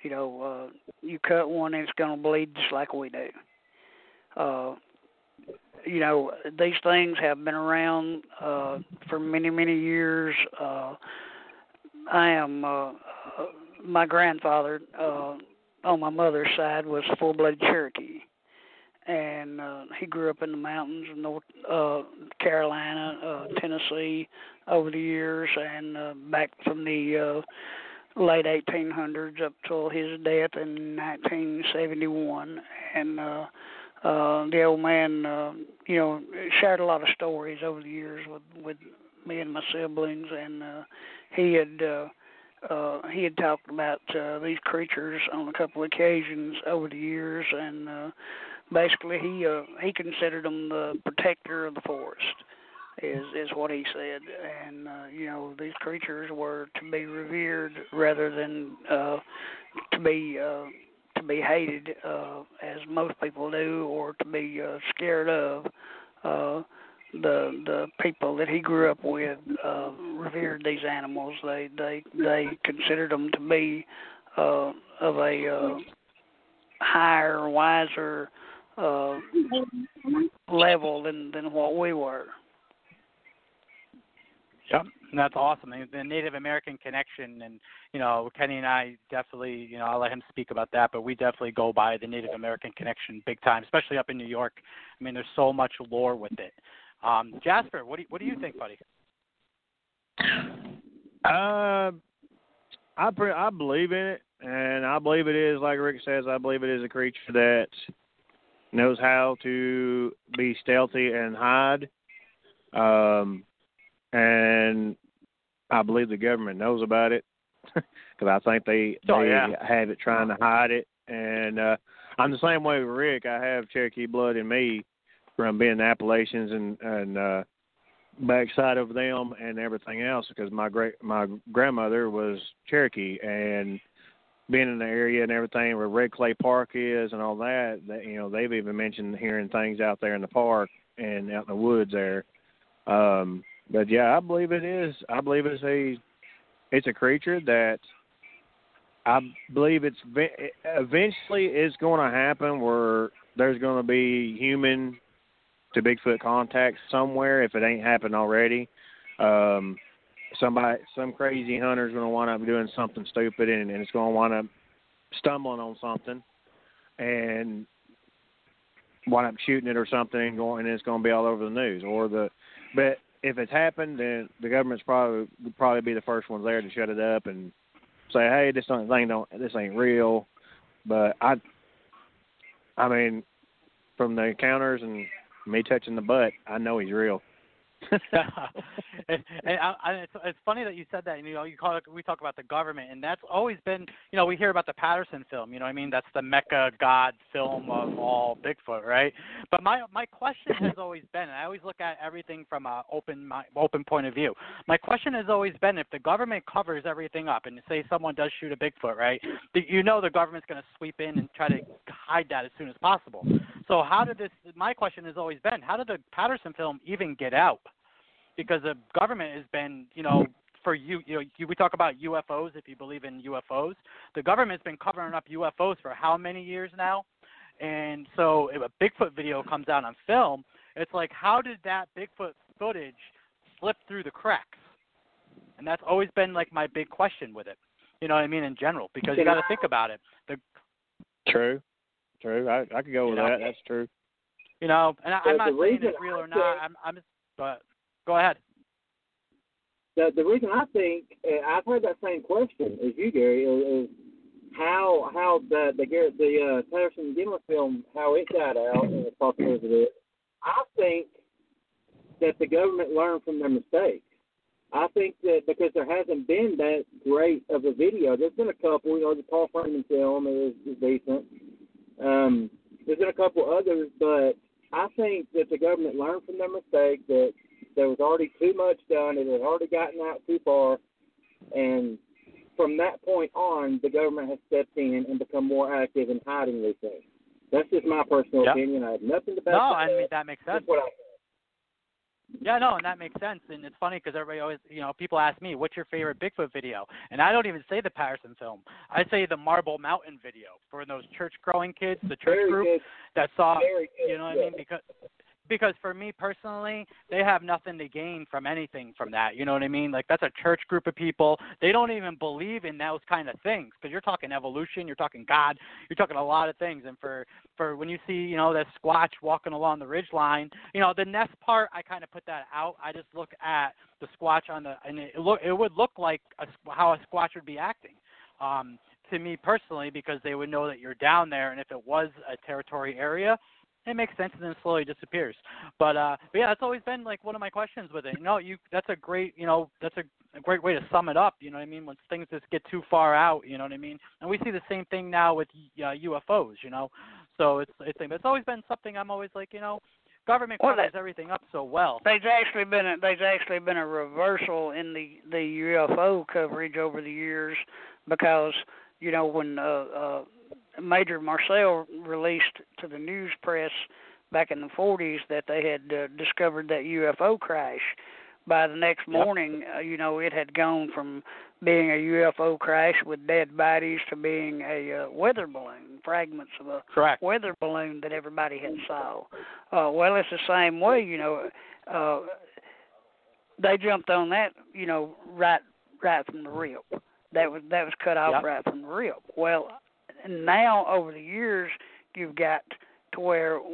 You know, uh, you cut one and it's going to bleed just like we do. Uh, you know, these things have been around uh, for many, many years. Uh, I am, uh, uh, my grandfather uh, on my mother's side was full-blooded Cherokee. And uh, he grew up in the mountains of North uh, Carolina, uh, Tennessee over the years, and uh, back from the uh, late eighteen hundreds up till his death in nineteen seventy-one. And uh, uh, the old man, uh, you know, shared a lot of stories over the years with, with me and my siblings, and uh, he had uh, uh, he had talked about uh, these creatures on a couple of occasions over the years, and uh, basically, he uh, he considered them the protector of the forest, is is what he said. And uh, you know, these creatures were to be revered rather than uh, to be uh, to be hated, uh, as most people do, or to be uh, scared of. Uh, the the people that he grew up with uh, revered these animals. They they they considered them to be uh, of a uh, higher, wiser Uh, level than, than what we were. Yep, and that's awesome. The Native American connection, and you know, Kenny and I definitely, you know, I'll let him speak about that, but we definitely go by the Native American connection big time, especially up in New York. I mean, there's so much lore with it. Um, Jasper, what do you, what do you think, buddy? Uh, I pre- I believe in it, and I believe it is, like Rick says, I believe it is a creature that knows how to be stealthy and hide. Um, and I believe the government knows about it because I think they, oh, they yeah. have it trying to hide it. And uh, I'm the same way with Rick. I have Cherokee blood in me from being the Appalachians and, and uh, backside of them and everything else because my great my grandmother was Cherokee, and being in the area and everything where Red Clay Park is and all that, that, you know, they've even mentioned hearing things out there in the park and out in the woods there. Um, but yeah, I believe it is. I believe it's a, it's a creature that I believe it's eventually it's going to happen where there's going to be human to Bigfoot contact somewhere if it ain't happened already. Um, Somebody, some crazy hunter's going to wind up doing something stupid, and, and it's going to wind up stumbling on something, and wind up shooting it or something, and going, and it's going to be all over the news. Or the, but if it's happened, then the government's probably would probably be the first ones there to shut it up and say, hey, this don't, thing don't, this ain't real. But I, I mean, from the encounters and me touching the butt, I know he's real. and and I, I, it's, it's funny that you said that. You know, you call it, we talk about the government, and that's always been, you know, we hear about the Patterson film. You know what I mean? That's the Mecca God film of all Bigfoot, right? But my my question has always been, and I always look at everything from an open my, open point of view. My question has always been, if the government covers everything up, and say someone does shoot a Bigfoot, right? You know, the government's going to sweep in and try to hide that as soon as possible. So how did this? My question has always been, how did the Patterson film even get out? Because the government has been, you know, for you, you know, you, we talk about U F Os. If you believe in U F Os, the government's been covering up U F Os for how many years now? And so, if a Bigfoot video comes out on film, it's like, how did that Bigfoot footage slip through the cracks? And that's always been like my big question with it. You know what I mean, in general, because you got to think about it. The, true, true. I I could go with you know, that. That's true. You know, and I, I'm not saying it's real or I not. I'm, I'm just, but go ahead. The the reason I think uh, I've heard that same question as you, Gary, is, is how how the the the uh, Patterson Gimlin film, how it got out and as popular as it is. I think that the government learned from their mistakes. I think that because there hasn't been that great of a video, there's been a couple. You know, the Paul Freeman film is, is decent. Um, there's been a couple others, but I think that the government learned from their mistake, that there was already too much done. It had already gotten out too far. And from that point on, the government has stepped in and become more active in hiding these things. That's just my personal yeah. opinion. I have nothing to back No, up. I mean, that makes sense. That's what I Yeah, no, and that makes sense. And it's funny because everybody always, you know, people ask me, what's your favorite Bigfoot video? And I don't even say the Patterson film. I say the Marble Mountain video for those church-growing kids, the church Very group good. that saw, Very good. you know what I mean? Because because for me personally, they have nothing to gain from anything from that. You know what I mean? Like, that's a church group of people. They don't even believe in those kind of things because you're talking evolution, you're talking God, you're talking a lot of things. And for, for when you see, you know, that Squatch walking along the ridge line, you know, the nest part, I kind of put that out. I just look at the Squatch on the, and it, look, it would look like a, how a Squatch would be acting. Um, to me personally, because they would know that you're down there, and if it was a territory area, it makes sense, and then slowly disappears. But, uh, but yeah, that's always been like one of my questions with it. You know, you that's a great, you know, that's a, a great way to sum it up. You know what I mean? When things just get too far out, you know what I mean? And we see the same thing now with uh, U F Os. You know, so it's it's it's always been something I'm always like, you know, government well, covers that, everything up so well. There's actually been a, there's actually been a reversal in the the U F O coverage over the years because you know when uh, uh, Major Marcel released to the news press back in the forties that they had uh, discovered that U F O crash. By the next morning, yep. uh, you know, it had gone from being a U F O crash with dead bodies to being a uh, weather balloon, fragments of a Correct. weather balloon that everybody had saw. Uh, well, it's the same way, you know. Uh, they jumped on that, you know, right, right from the rip. That was that was cut off yep. right from the rip. Well. And now, over the years, you've got to where, uh,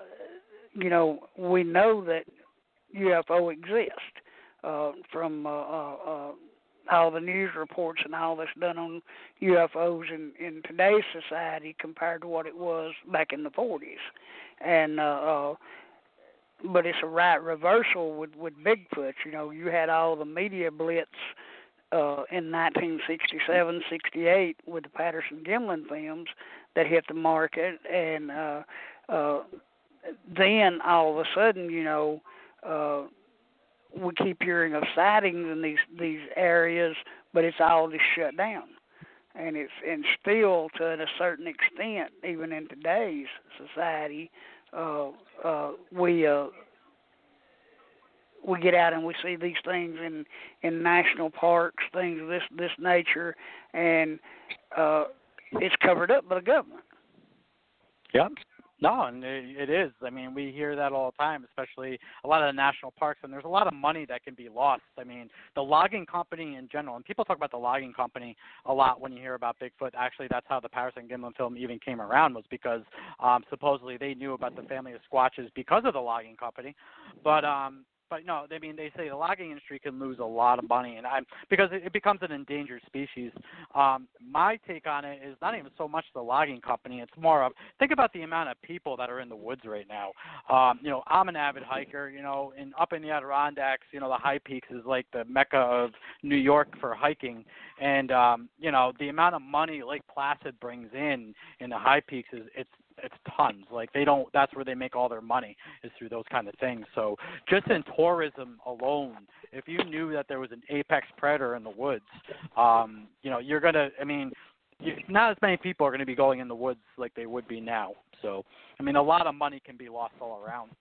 you know, we know that U F O exists uh, from uh, uh, uh, all the news reports and all that's done on U F Os in, in today's society compared to what it was back in the forties. And uh, uh, but it's a right reversal with, with Bigfoot. You know, you had all the media blitz Uh, in nineteen sixty-seven, sixty-eight with the Patterson-Gimlin films that hit the market, and uh, uh, then all of a sudden, you know, uh, we keep hearing of sightings in these these areas, but it's all just shut down, and it's and still to a certain extent, even in today's society, uh, uh, we. Uh, we get out and we see these things in, in national parks, things of this this nature, and uh, it's covered up by the government. Yep. No, and it, it is. I mean, we hear that all the time, especially a lot of the national parks, and there's a lot of money that can be lost. I mean, the logging company in general, and people talk about the logging company a lot when you hear about Bigfoot. Actually, that's how the Patterson-Gimlin film even came around, was because um, supposedly they knew about the family of Squatches because of the logging company. But um, But no, I mean, they say the logging industry can lose a lot of money, and I'm because it, it becomes an endangered species. Um, my take on it is not even so much the logging company; it's more of think about the amount of people that are in the woods right now. Um, you know, I'm an avid hiker. You know, in up in the Adirondacks, you know, the High Peaks is like the mecca of New York for hiking, and um, you know, the amount of money Lake Placid brings in in the High Peaks is it's. It's tons. Like they don't. That's where they make all their money is through those kind of things. So just in tourism alone, if you knew that there was an apex predator in the woods, um, you know, you're gonna. I mean, you, not as many people are going to be going in the woods like they would be now. So I mean, a lot of money can be lost all around.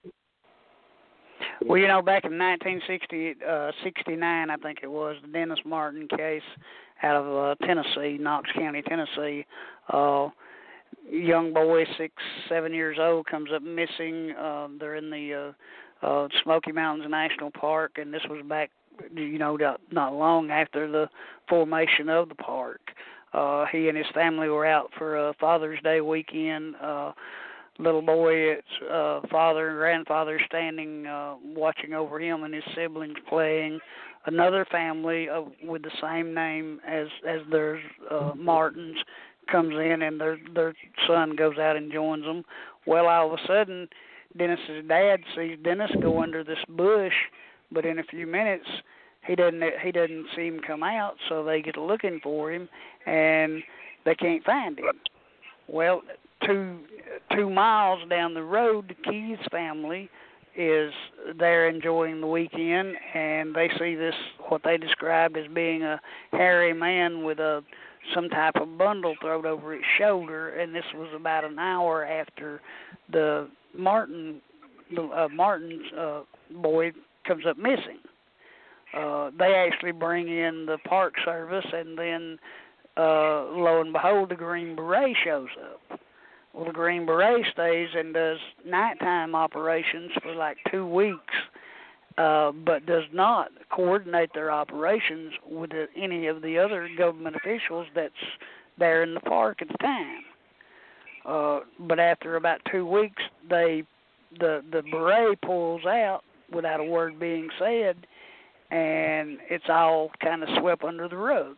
Well, you know, back in nineteen sixty, uh, sixty-nine, I think it was, the Dennis Martin case out of uh, Tennessee, Knox County, Tennessee. Uh, young boy, six, seven years old, comes up missing. Uh, they're in the uh, uh, Smoky Mountains National Park, and this was back, you know, not long after the formation of the park. Uh, he and his family were out for a Father's Day weekend. Uh, little boy, its uh, father and grandfather standing, uh, watching over him and his siblings playing. Another family uh, with the same name as as their uh, Martins comes in, and their their son goes out and joins them. Well, all of a sudden, Dennis's dad sees Dennis go under this bush, but in a few minutes, he doesn't he doesn't see him come out. So they get looking for him, and they can't find him. Well, two two miles down the road, the Keys family is there enjoying the weekend, and they see this, what they described as being a hairy man with a some type of bundle thrown over his shoulder, and this was about an hour after the Martin the uh, Martin's uh, boy comes up missing. Uh, they actually bring in the Park Service, and then uh, lo and behold, the Green Beret shows up. Well, the Green Beret stays and does nighttime operations for like two weeks, uh, but does not coordinate their operations with the, any of the other government officials that's there in the park at the time. Uh, but after about two weeks, they the the beret pulls out without a word being said, and it's all kind of swept under the rug.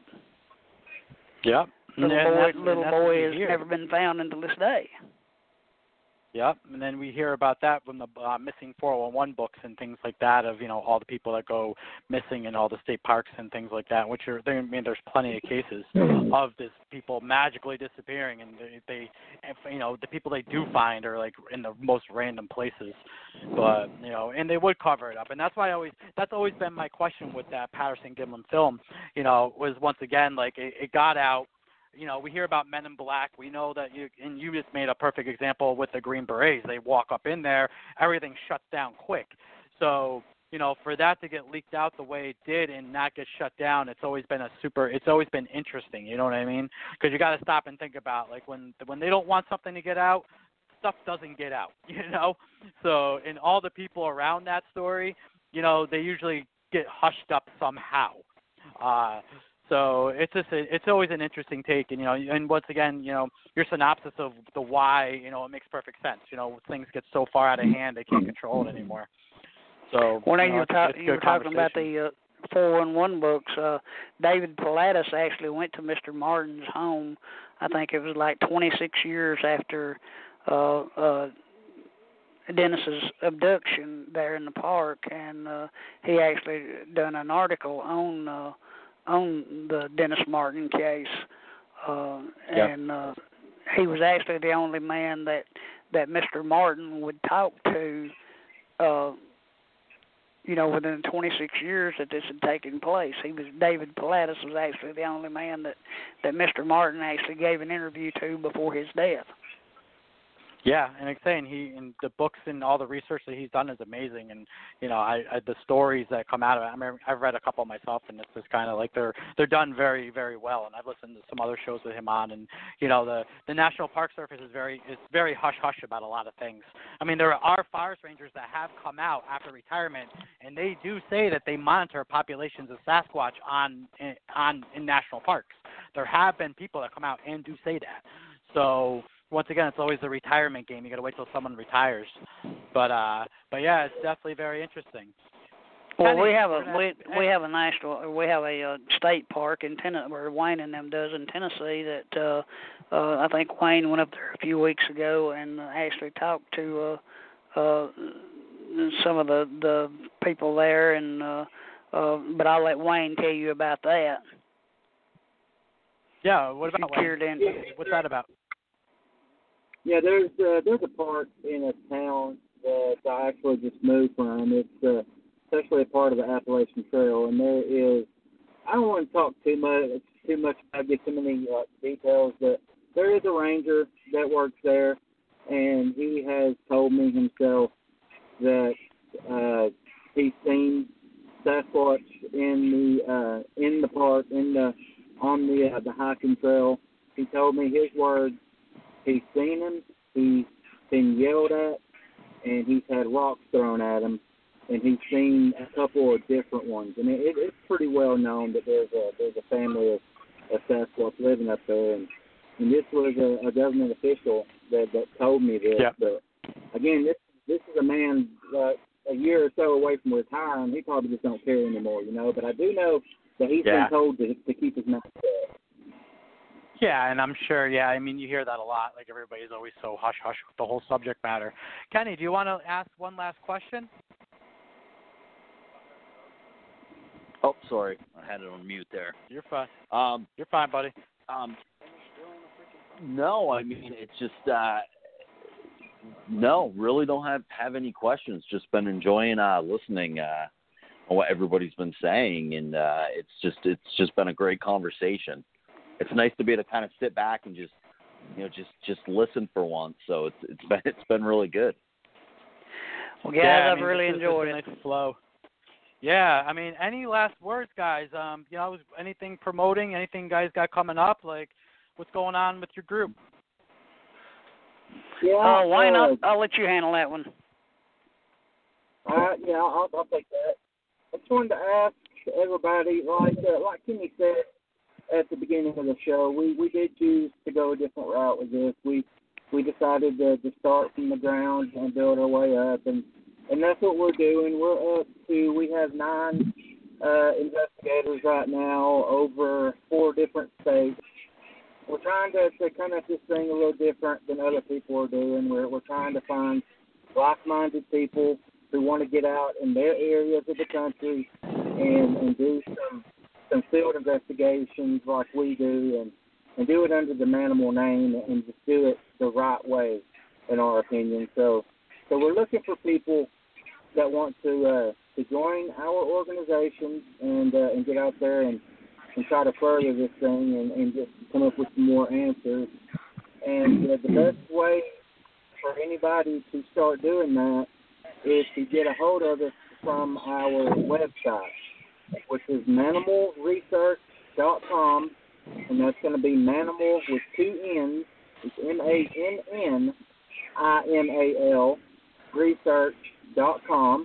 Yep. Little and boy, that's, little and boy has hear. never been found until this day. Yep, and then we hear about that from the uh, missing four one one books and things like that of, you know, all the people that go missing in all the state parks and things like that, which are, I mean, there's plenty of cases of this people magically disappearing, and they, they, you know, the people they do find are, like, in the most random places, but, you know, and they would cover it up, and that's why I always, that's always been my question with that Patterson-Gimlin film, you know, was once again, like, it, it got out. You know, we hear about Men in Black. We know that you, and you just made a perfect example with the Green Berets. They walk up in there, everything shuts down quick. So, you know, for that to get leaked out the way it did and not get shut down, it's always been a super, it's always been interesting. You know what I mean? Because you got to stop and think about, like, when when they don't want something to get out, stuff doesn't get out, you know? So, and all the people around that story, you know, they usually get hushed up somehow. Uh So it's just a, it's always an interesting take, and you know, and once again, you know, your synopsis of the why, you know, it makes perfect sense. You know, things get so far out of hand they can't control it anymore. So well, now you know, you, it's, ta- it's you were talking about the uh, four one one books. Uh, David Pilatus actually went to Mister Martin's home. I think it was like twenty-six years after uh, uh, Dennis's abduction there in the park, and uh, he actually done an article on. Uh, on the Dennis Martin case, uh, yep. and uh, he was actually the only man that, that Mister Martin would talk to, uh, you know, within twenty-six years that this had taken place. He was David Pilatus was actually the only man that, that Mister Martin actually gave an interview to before his death. Yeah, and like saying he and the books and all the research that he's done is amazing, and you know, I, I the stories that come out of it. I mean, I've read a couple myself, and it's just kind of like they're they're done very very well. And I've listened to some other shows with him on, and you know, the the National Park Service is very is very hush hush about a lot of things. I mean, there are forest rangers that have come out after retirement, and they do say that they monitor populations of Sasquatch on on in national parks. There have been people that come out and do say that. So. Once again, it's always the retirement game. You got to wait till someone retires, but uh, but yeah, it's definitely very interesting. Well, Kenny, we have a we, ask, we have a national we have a uh, state park in Tennessee, where Wayne and them does in Tennessee. That uh, uh, I think Wayne went up there a few weeks ago and actually talked to uh, uh, some of the the people there, and uh, uh, but I'll let Wayne tell you about that. Yeah, what about Wayne? What's that about? Yeah, there's uh, there's a park in a town that I actually just moved from. It's uh, especially a part of the Appalachian Trail, and there is. I don't want to talk too much too much about get too many uh, details, but there is a ranger that works there, and he has told me himself that uh, he's seen Sasquatch in the uh, in the park in the on the uh, the hiking trail. He told me his words. He's seen him, he's been yelled at, and he's had rocks thrown at him, and he's seen a couple of different ones. I mean, it, it's pretty well known that there's a there's a family of, of Sasquatch living up there, and, and this was a, a government official that, that told me this. Yep. But again, this this is a man uh, a year or so away from retiring. He probably just don't care anymore, you know. But I do know that he's yeah. been told to, to keep his mouth shut. Yeah, and I'm sure, yeah, I mean, you hear that a lot. Like, everybody's always so hush-hush with the whole subject matter. Kenny, do you want to ask one last question? Oh, sorry. I had it on mute there. You're fine. Um, You're fine, buddy. Um, no, I mean, it's just, uh, no, really don't have, have any questions. Just been enjoying uh, listening uh, on what everybody's been saying, and uh, it's just it's just been a great conversation. It's nice to be able to kind of sit back and just, you know, just, just listen for once. So it's it's been it's been really good. Well, guys, yeah, I I've mean, really this enjoyed is it. Nice flow. Yeah, I mean, any last words, guys? Um, you know, anything promoting, anything guys got coming up? Like, what's going on with your group? Yeah, uh, Wayne, uh, I'll, I'll let you handle that one. Uh, yeah, I'll, I'll take that. I just wanted to ask everybody, like uh, like Kenny said at the beginning of the show, we, we did choose to go a different route with this. We we decided to, to start from the ground and build our way up, and, and that's what we're doing. We're up to, we have nine uh, investigators right now over four different states. We're trying to, to come at this thing a little different than other people are doing. We're, we're trying to find like-minded people who want to get out in their areas of the country and, and do some some field investigations like we do, and, and do it under the Manimal name, and just do it the right way, in our opinion. So, so we're looking for people that want to uh, to join our organization and uh, and get out there and, and try to further this thing and, and just come up with some more answers. And uh, the best way for anybody to start doing that is to get a hold of us from our website, which is manimal research dot com, and that's going to be Manimal with two N's. It's M A N N I M A L, research dot com,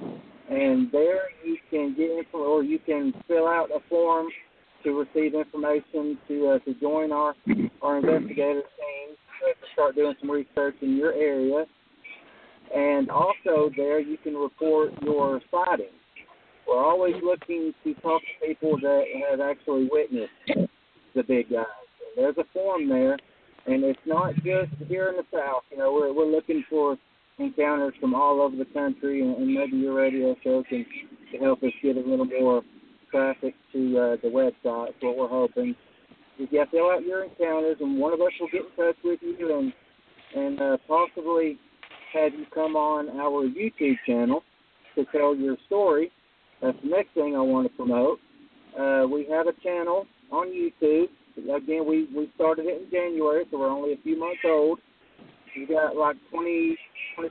and there you can get info, or you can fill out a form to receive information to uh, to join our our investigative team uh, to start doing some research in your area. And also there you can report your sightings. We're always looking to talk to people that have actually witnessed the big guys. And there's a form there, and it's not just here in the South. You know, we're we're looking for encounters from all over the country, and, and maybe your radio show can, can help us get a little more traffic to uh, the website. That's what we're hoping. If you fill out your encounters, and one of us will get in touch with you and and uh, possibly have you come on our YouTube channel to tell your story. That's the next thing I want to promote. Uh, we have a channel on YouTube. Again, we, we started it in January, so we're only a few months old. We got like twenty, twenty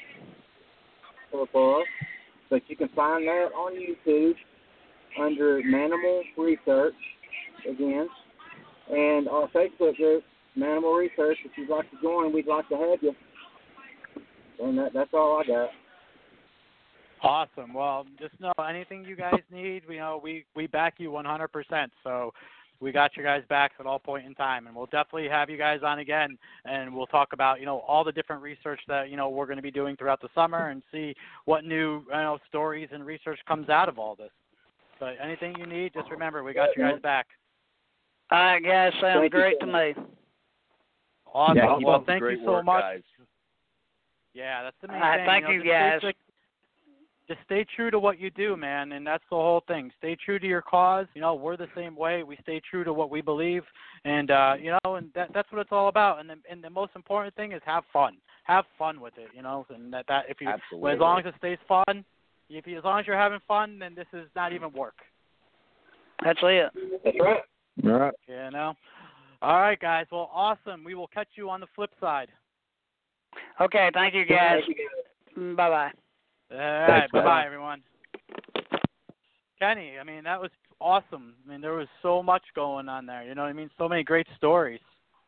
so far, but you can find that on YouTube under Manimal Research again, and our Facebook group, Manimal Research. If you'd like to join, we'd like to have you. And that, that's all I got. Awesome. Well, just know anything you guys need, you know, we, we back you one hundred percent. So we got you guys back at all point in time, and we'll definitely have you guys on again, and we'll talk about, you know, all the different research that, you know, we're going to be doing throughout the summer and see what new, you know, stories and research comes out of all this. But anything you need, just remember, we got you guys back. All right, guys. Sounds Thank great you. to me. Awesome. Yeah, keep well, up the thank great you so work, much. guys. Yeah, that's the main All right, thing. thank you, know, you, just guys. Stay, just stay true to what you do, man, and that's the whole thing. Stay true to your cause. You know, we're the same way. We stay true to what we believe, and uh, you know, and that, that's what it's all about. And the, and the most important thing is have fun. Have fun with it, you know, and that, that if you, Absolutely. as long as it stays fun, if you, as long as you're having fun, then this is not even work. That's it. That's right. All right. You know. All right, guys. Well, awesome. We will catch you on the flip side. Okay, thank you, guys. Thank you, guys. Bye-bye. All right. Thanks, Bye-bye, man. everyone. Kenny, I mean, that was awesome. I mean, there was so much going on there. You know what I mean? So many great stories.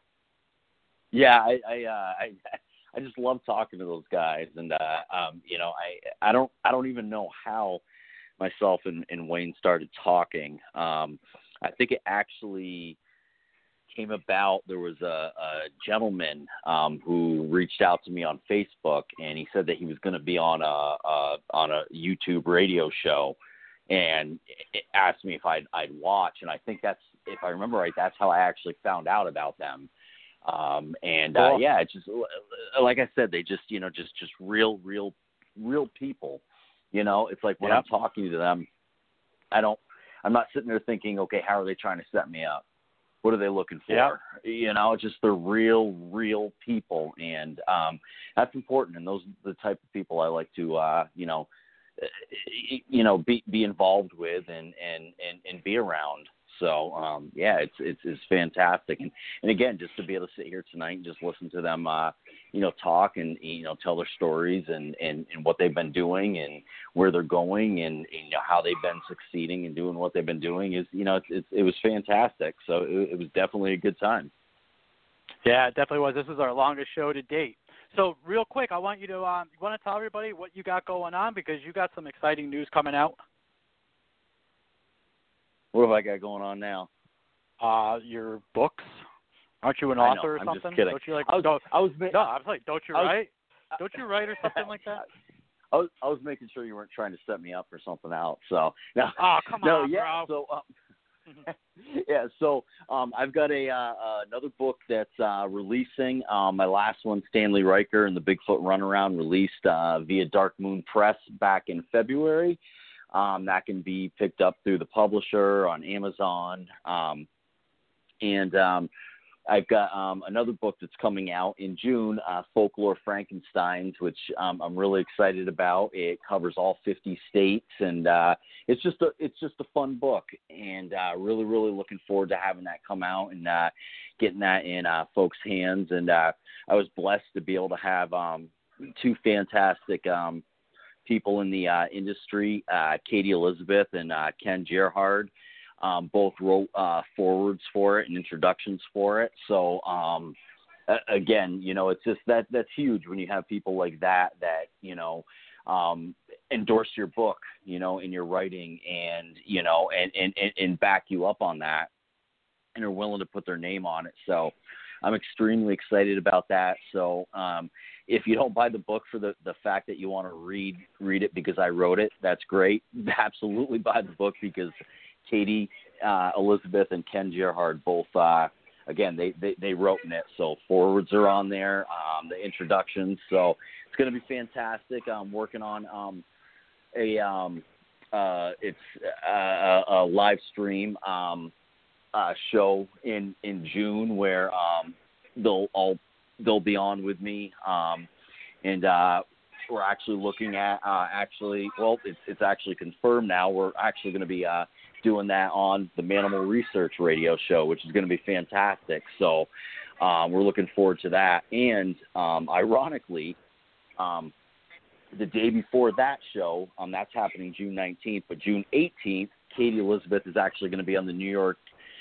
Yeah, I I, uh, I I just love talking to those guys, and uh, um, you know, I I don't I don't even know how myself and, and Wayne started talking. Um, I think it actually came about. There was a, a gentleman um, who reached out to me on Facebook, and he said that he was going to be on a, a on a YouTube radio show, and it asked me if I'd I'd watch. And I think that's, if I remember right, that's how I actually found out about them. Um, and uh, Cool. yeah, it's just like I said, they just you know just just real real real people. You know, it's like when Yep. I'm talking to them, I don't. I'm not sitting there thinking, okay, how are they trying to set me up? What are they looking for? Yep. You know, just they're real, real people, and um, that's important. And those are the type of people I like to, uh, you know, you know, be be involved with and and and, and be around. So um, yeah, it's it's it's fantastic. And and again, just to be able to sit here tonight and just listen to them, uh, you know, talk and you know tell their stories and, and, and what they've been doing and where they're going and, and you know how they've been succeeding and doing what they've been doing is you know it's, it's it was fantastic. So it, it was definitely a good time. Yeah, it definitely was. This is our longest show to date. So real quick, I want you to um, you want to tell everybody what you got going on because you got some exciting news coming out. What have I got going on now? Uh, your books. Aren't you an I author know, or I'm something? just kidding. Don't you like? I was, don't, I was, no, I was like, don't you was, write? Don't you write or something like that? I was, I was making sure you weren't trying to set me up for something else. So no, oh come no, on, yeah. bro. So um, yeah, so um, I've got a uh, another book that's uh, releasing. Um, my last one, Stanley Riker and the Bigfoot Runaround, released uh, via Dark Moon Press back in February. Um, that can be picked up through the publisher on Amazon. Um, and um, I've got um, another book that's coming out in June, uh, Folklore Frankensteins, which um, I'm really excited about. It covers all fifty states, and uh, it's just a it's just a fun book. And uh, really, really looking forward to having that come out and uh, getting that in uh, folks' hands. And uh, I was blessed to be able to have um, two fantastic um, people in the uh, industry, uh, Katie Elizabeth and uh, Ken Gerhard, um, both wrote uh, forwards for it and introductions for it. So um, a- again, you know, it's just that that's huge when you have people like that that you know um, endorse your book, you know, in your writing, and you know, and, and and and back you up on that, and are willing to put their name on it. So I'm extremely excited about that. So um, if you don't buy the book for the, the fact that you want to read read it because I wrote it, that's great. Absolutely buy the book because Katie uh, Elizabeth and Ken Gerhard both, uh, again, they, they, they wrote in it. So forwards are on there, um, the introductions. So it's going to be fantastic. I'm working on um, a um, uh, it's a, a live stream um, uh, show in, in June where um, they'll all they'll be on with me, um, and uh, we're actually looking at uh, actually well it's it's actually confirmed now. We're actually going to be uh, doing that on the Manimal Research Radio Show, which is going to be fantastic. So um, we're looking forward to that. And um, ironically, um, the day before that show, um, that's happening June nineteenth, but June eighteenth, Katie Elizabeth is actually going to be on the New York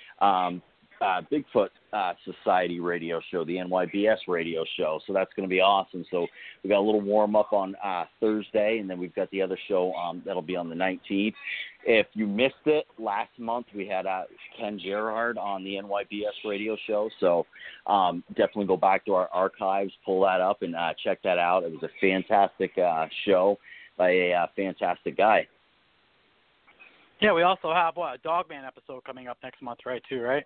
um, uh, Bigfoot uh, Society radio show, the N Y B S radio show. So that's going to be awesome. So we got a little warm up on uh, Thursday, and then we've got the other show um, that'll be on the nineteenth. If you missed it, last month we had uh, Ken Gerhard on the N Y B S radio show. So um, definitely go back to our archives, pull that up, and uh, check that out. It was a fantastic uh, show by a uh, fantastic guy. Yeah, we also have what a Dogman episode coming up next month, right? Too, right?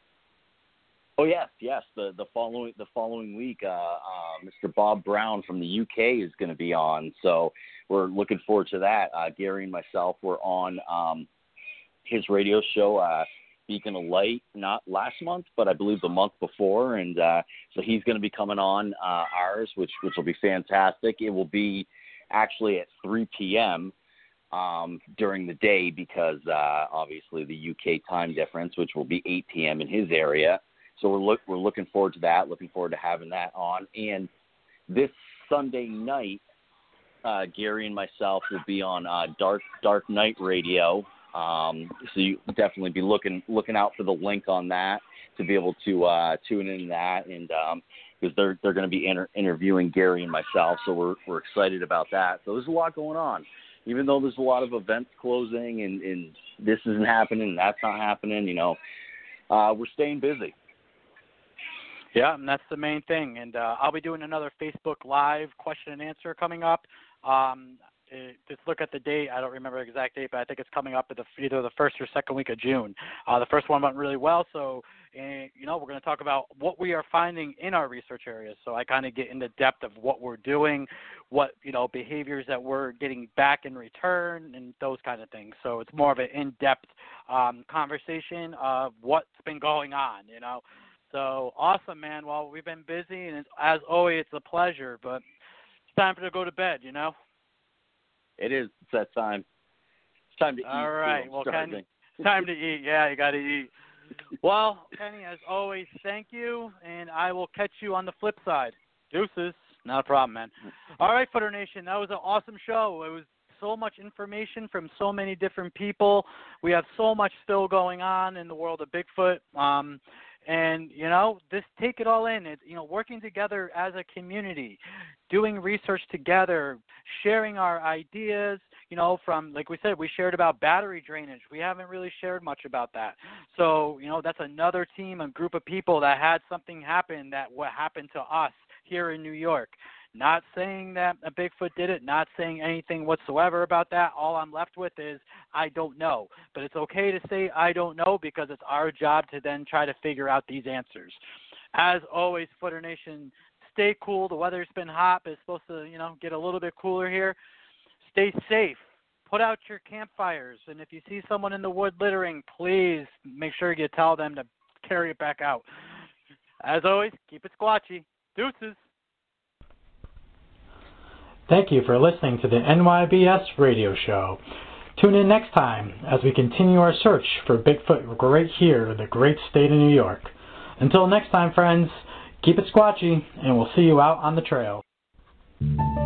Oh yes, yes. The the following the following week, uh, uh, Mister Bob Brown from the U K is going to be on. So we're looking forward to that. Uh, Gary and myself were on um, his radio show, uh, Beacon of Light, not last month, but I believe the month before. And uh, so he's going to be coming on uh, ours, which which will be fantastic. It will be actually at three p.m. Um, during the day because uh, obviously the U K time difference, which will be eight p.m. in his area. So we're look we're looking forward to that. Looking forward to having that on. And this Sunday night, uh, Gary and myself will be on uh, Dark Dark Night Radio. Um, so you definitely be looking looking out for the link on that to be able to uh, tune in that, and um, because they're they're going to be inter- interviewing Gary and myself. So we're we're excited about that. So there's a lot going on. Even though there's a lot of events closing and, and this isn't happening and that's not happening, you know, uh, we're staying busy. Yeah, and that's the main thing. And uh, I'll be doing another Facebook Live question and answer coming up. Um, it, just look at the date. I don't remember the exact date, but I think it's coming up at the, either the first or second week of June. Uh, the first one went really well, so and, you know we're going to talk about what we are finding in our research areas. So I kind of get into depth of what we're doing, what you know behaviors that we're getting back in return, and those kind of things. So it's more of an in-depth um, conversation of what's been going on, you know. So awesome, man. Well, we've been busy, and it's, as always, it's a pleasure. But it's time for to go to bed, you know. It is. It's that time. It's time to eat. All right. Too. Well, Ken, Time to eat. Yeah, you got to eat. Well, Kenny, as always, thank you, and I will catch you on the flip side. Deuces. Not a problem, man. All right, Footer Nation, that was an awesome show. It was so much information from so many different people. We have so much still going on in the world of Bigfoot. Um, and, you know, just take it all in. It, you know, working together as a community, doing research together, sharing our ideas, you know, from, like we said, we shared about battery drainage. We haven't really shared much about that. So, you know, that's another team, a group of people that had something happen that what happened to us here in New York. Not saying that a Bigfoot did it, not saying anything whatsoever about that. All I'm left with is I don't know. But it's okay to say I don't know because it's our job to then try to figure out these answers. As always, Footer Nation, stay cool. The weather's been hot, but it's supposed to, you know, get a little bit cooler here. Stay safe. Put out your campfires. And if you see someone in the wood littering, please make sure you tell them to carry it back out. As always, keep it squatchy. Deuces. Thank you for listening to the N Y B S radio show. Tune in next time as we continue our search for Bigfoot right here in the great state of New York. Until next time, friends, keep it squatchy, and we'll see you out on the trail.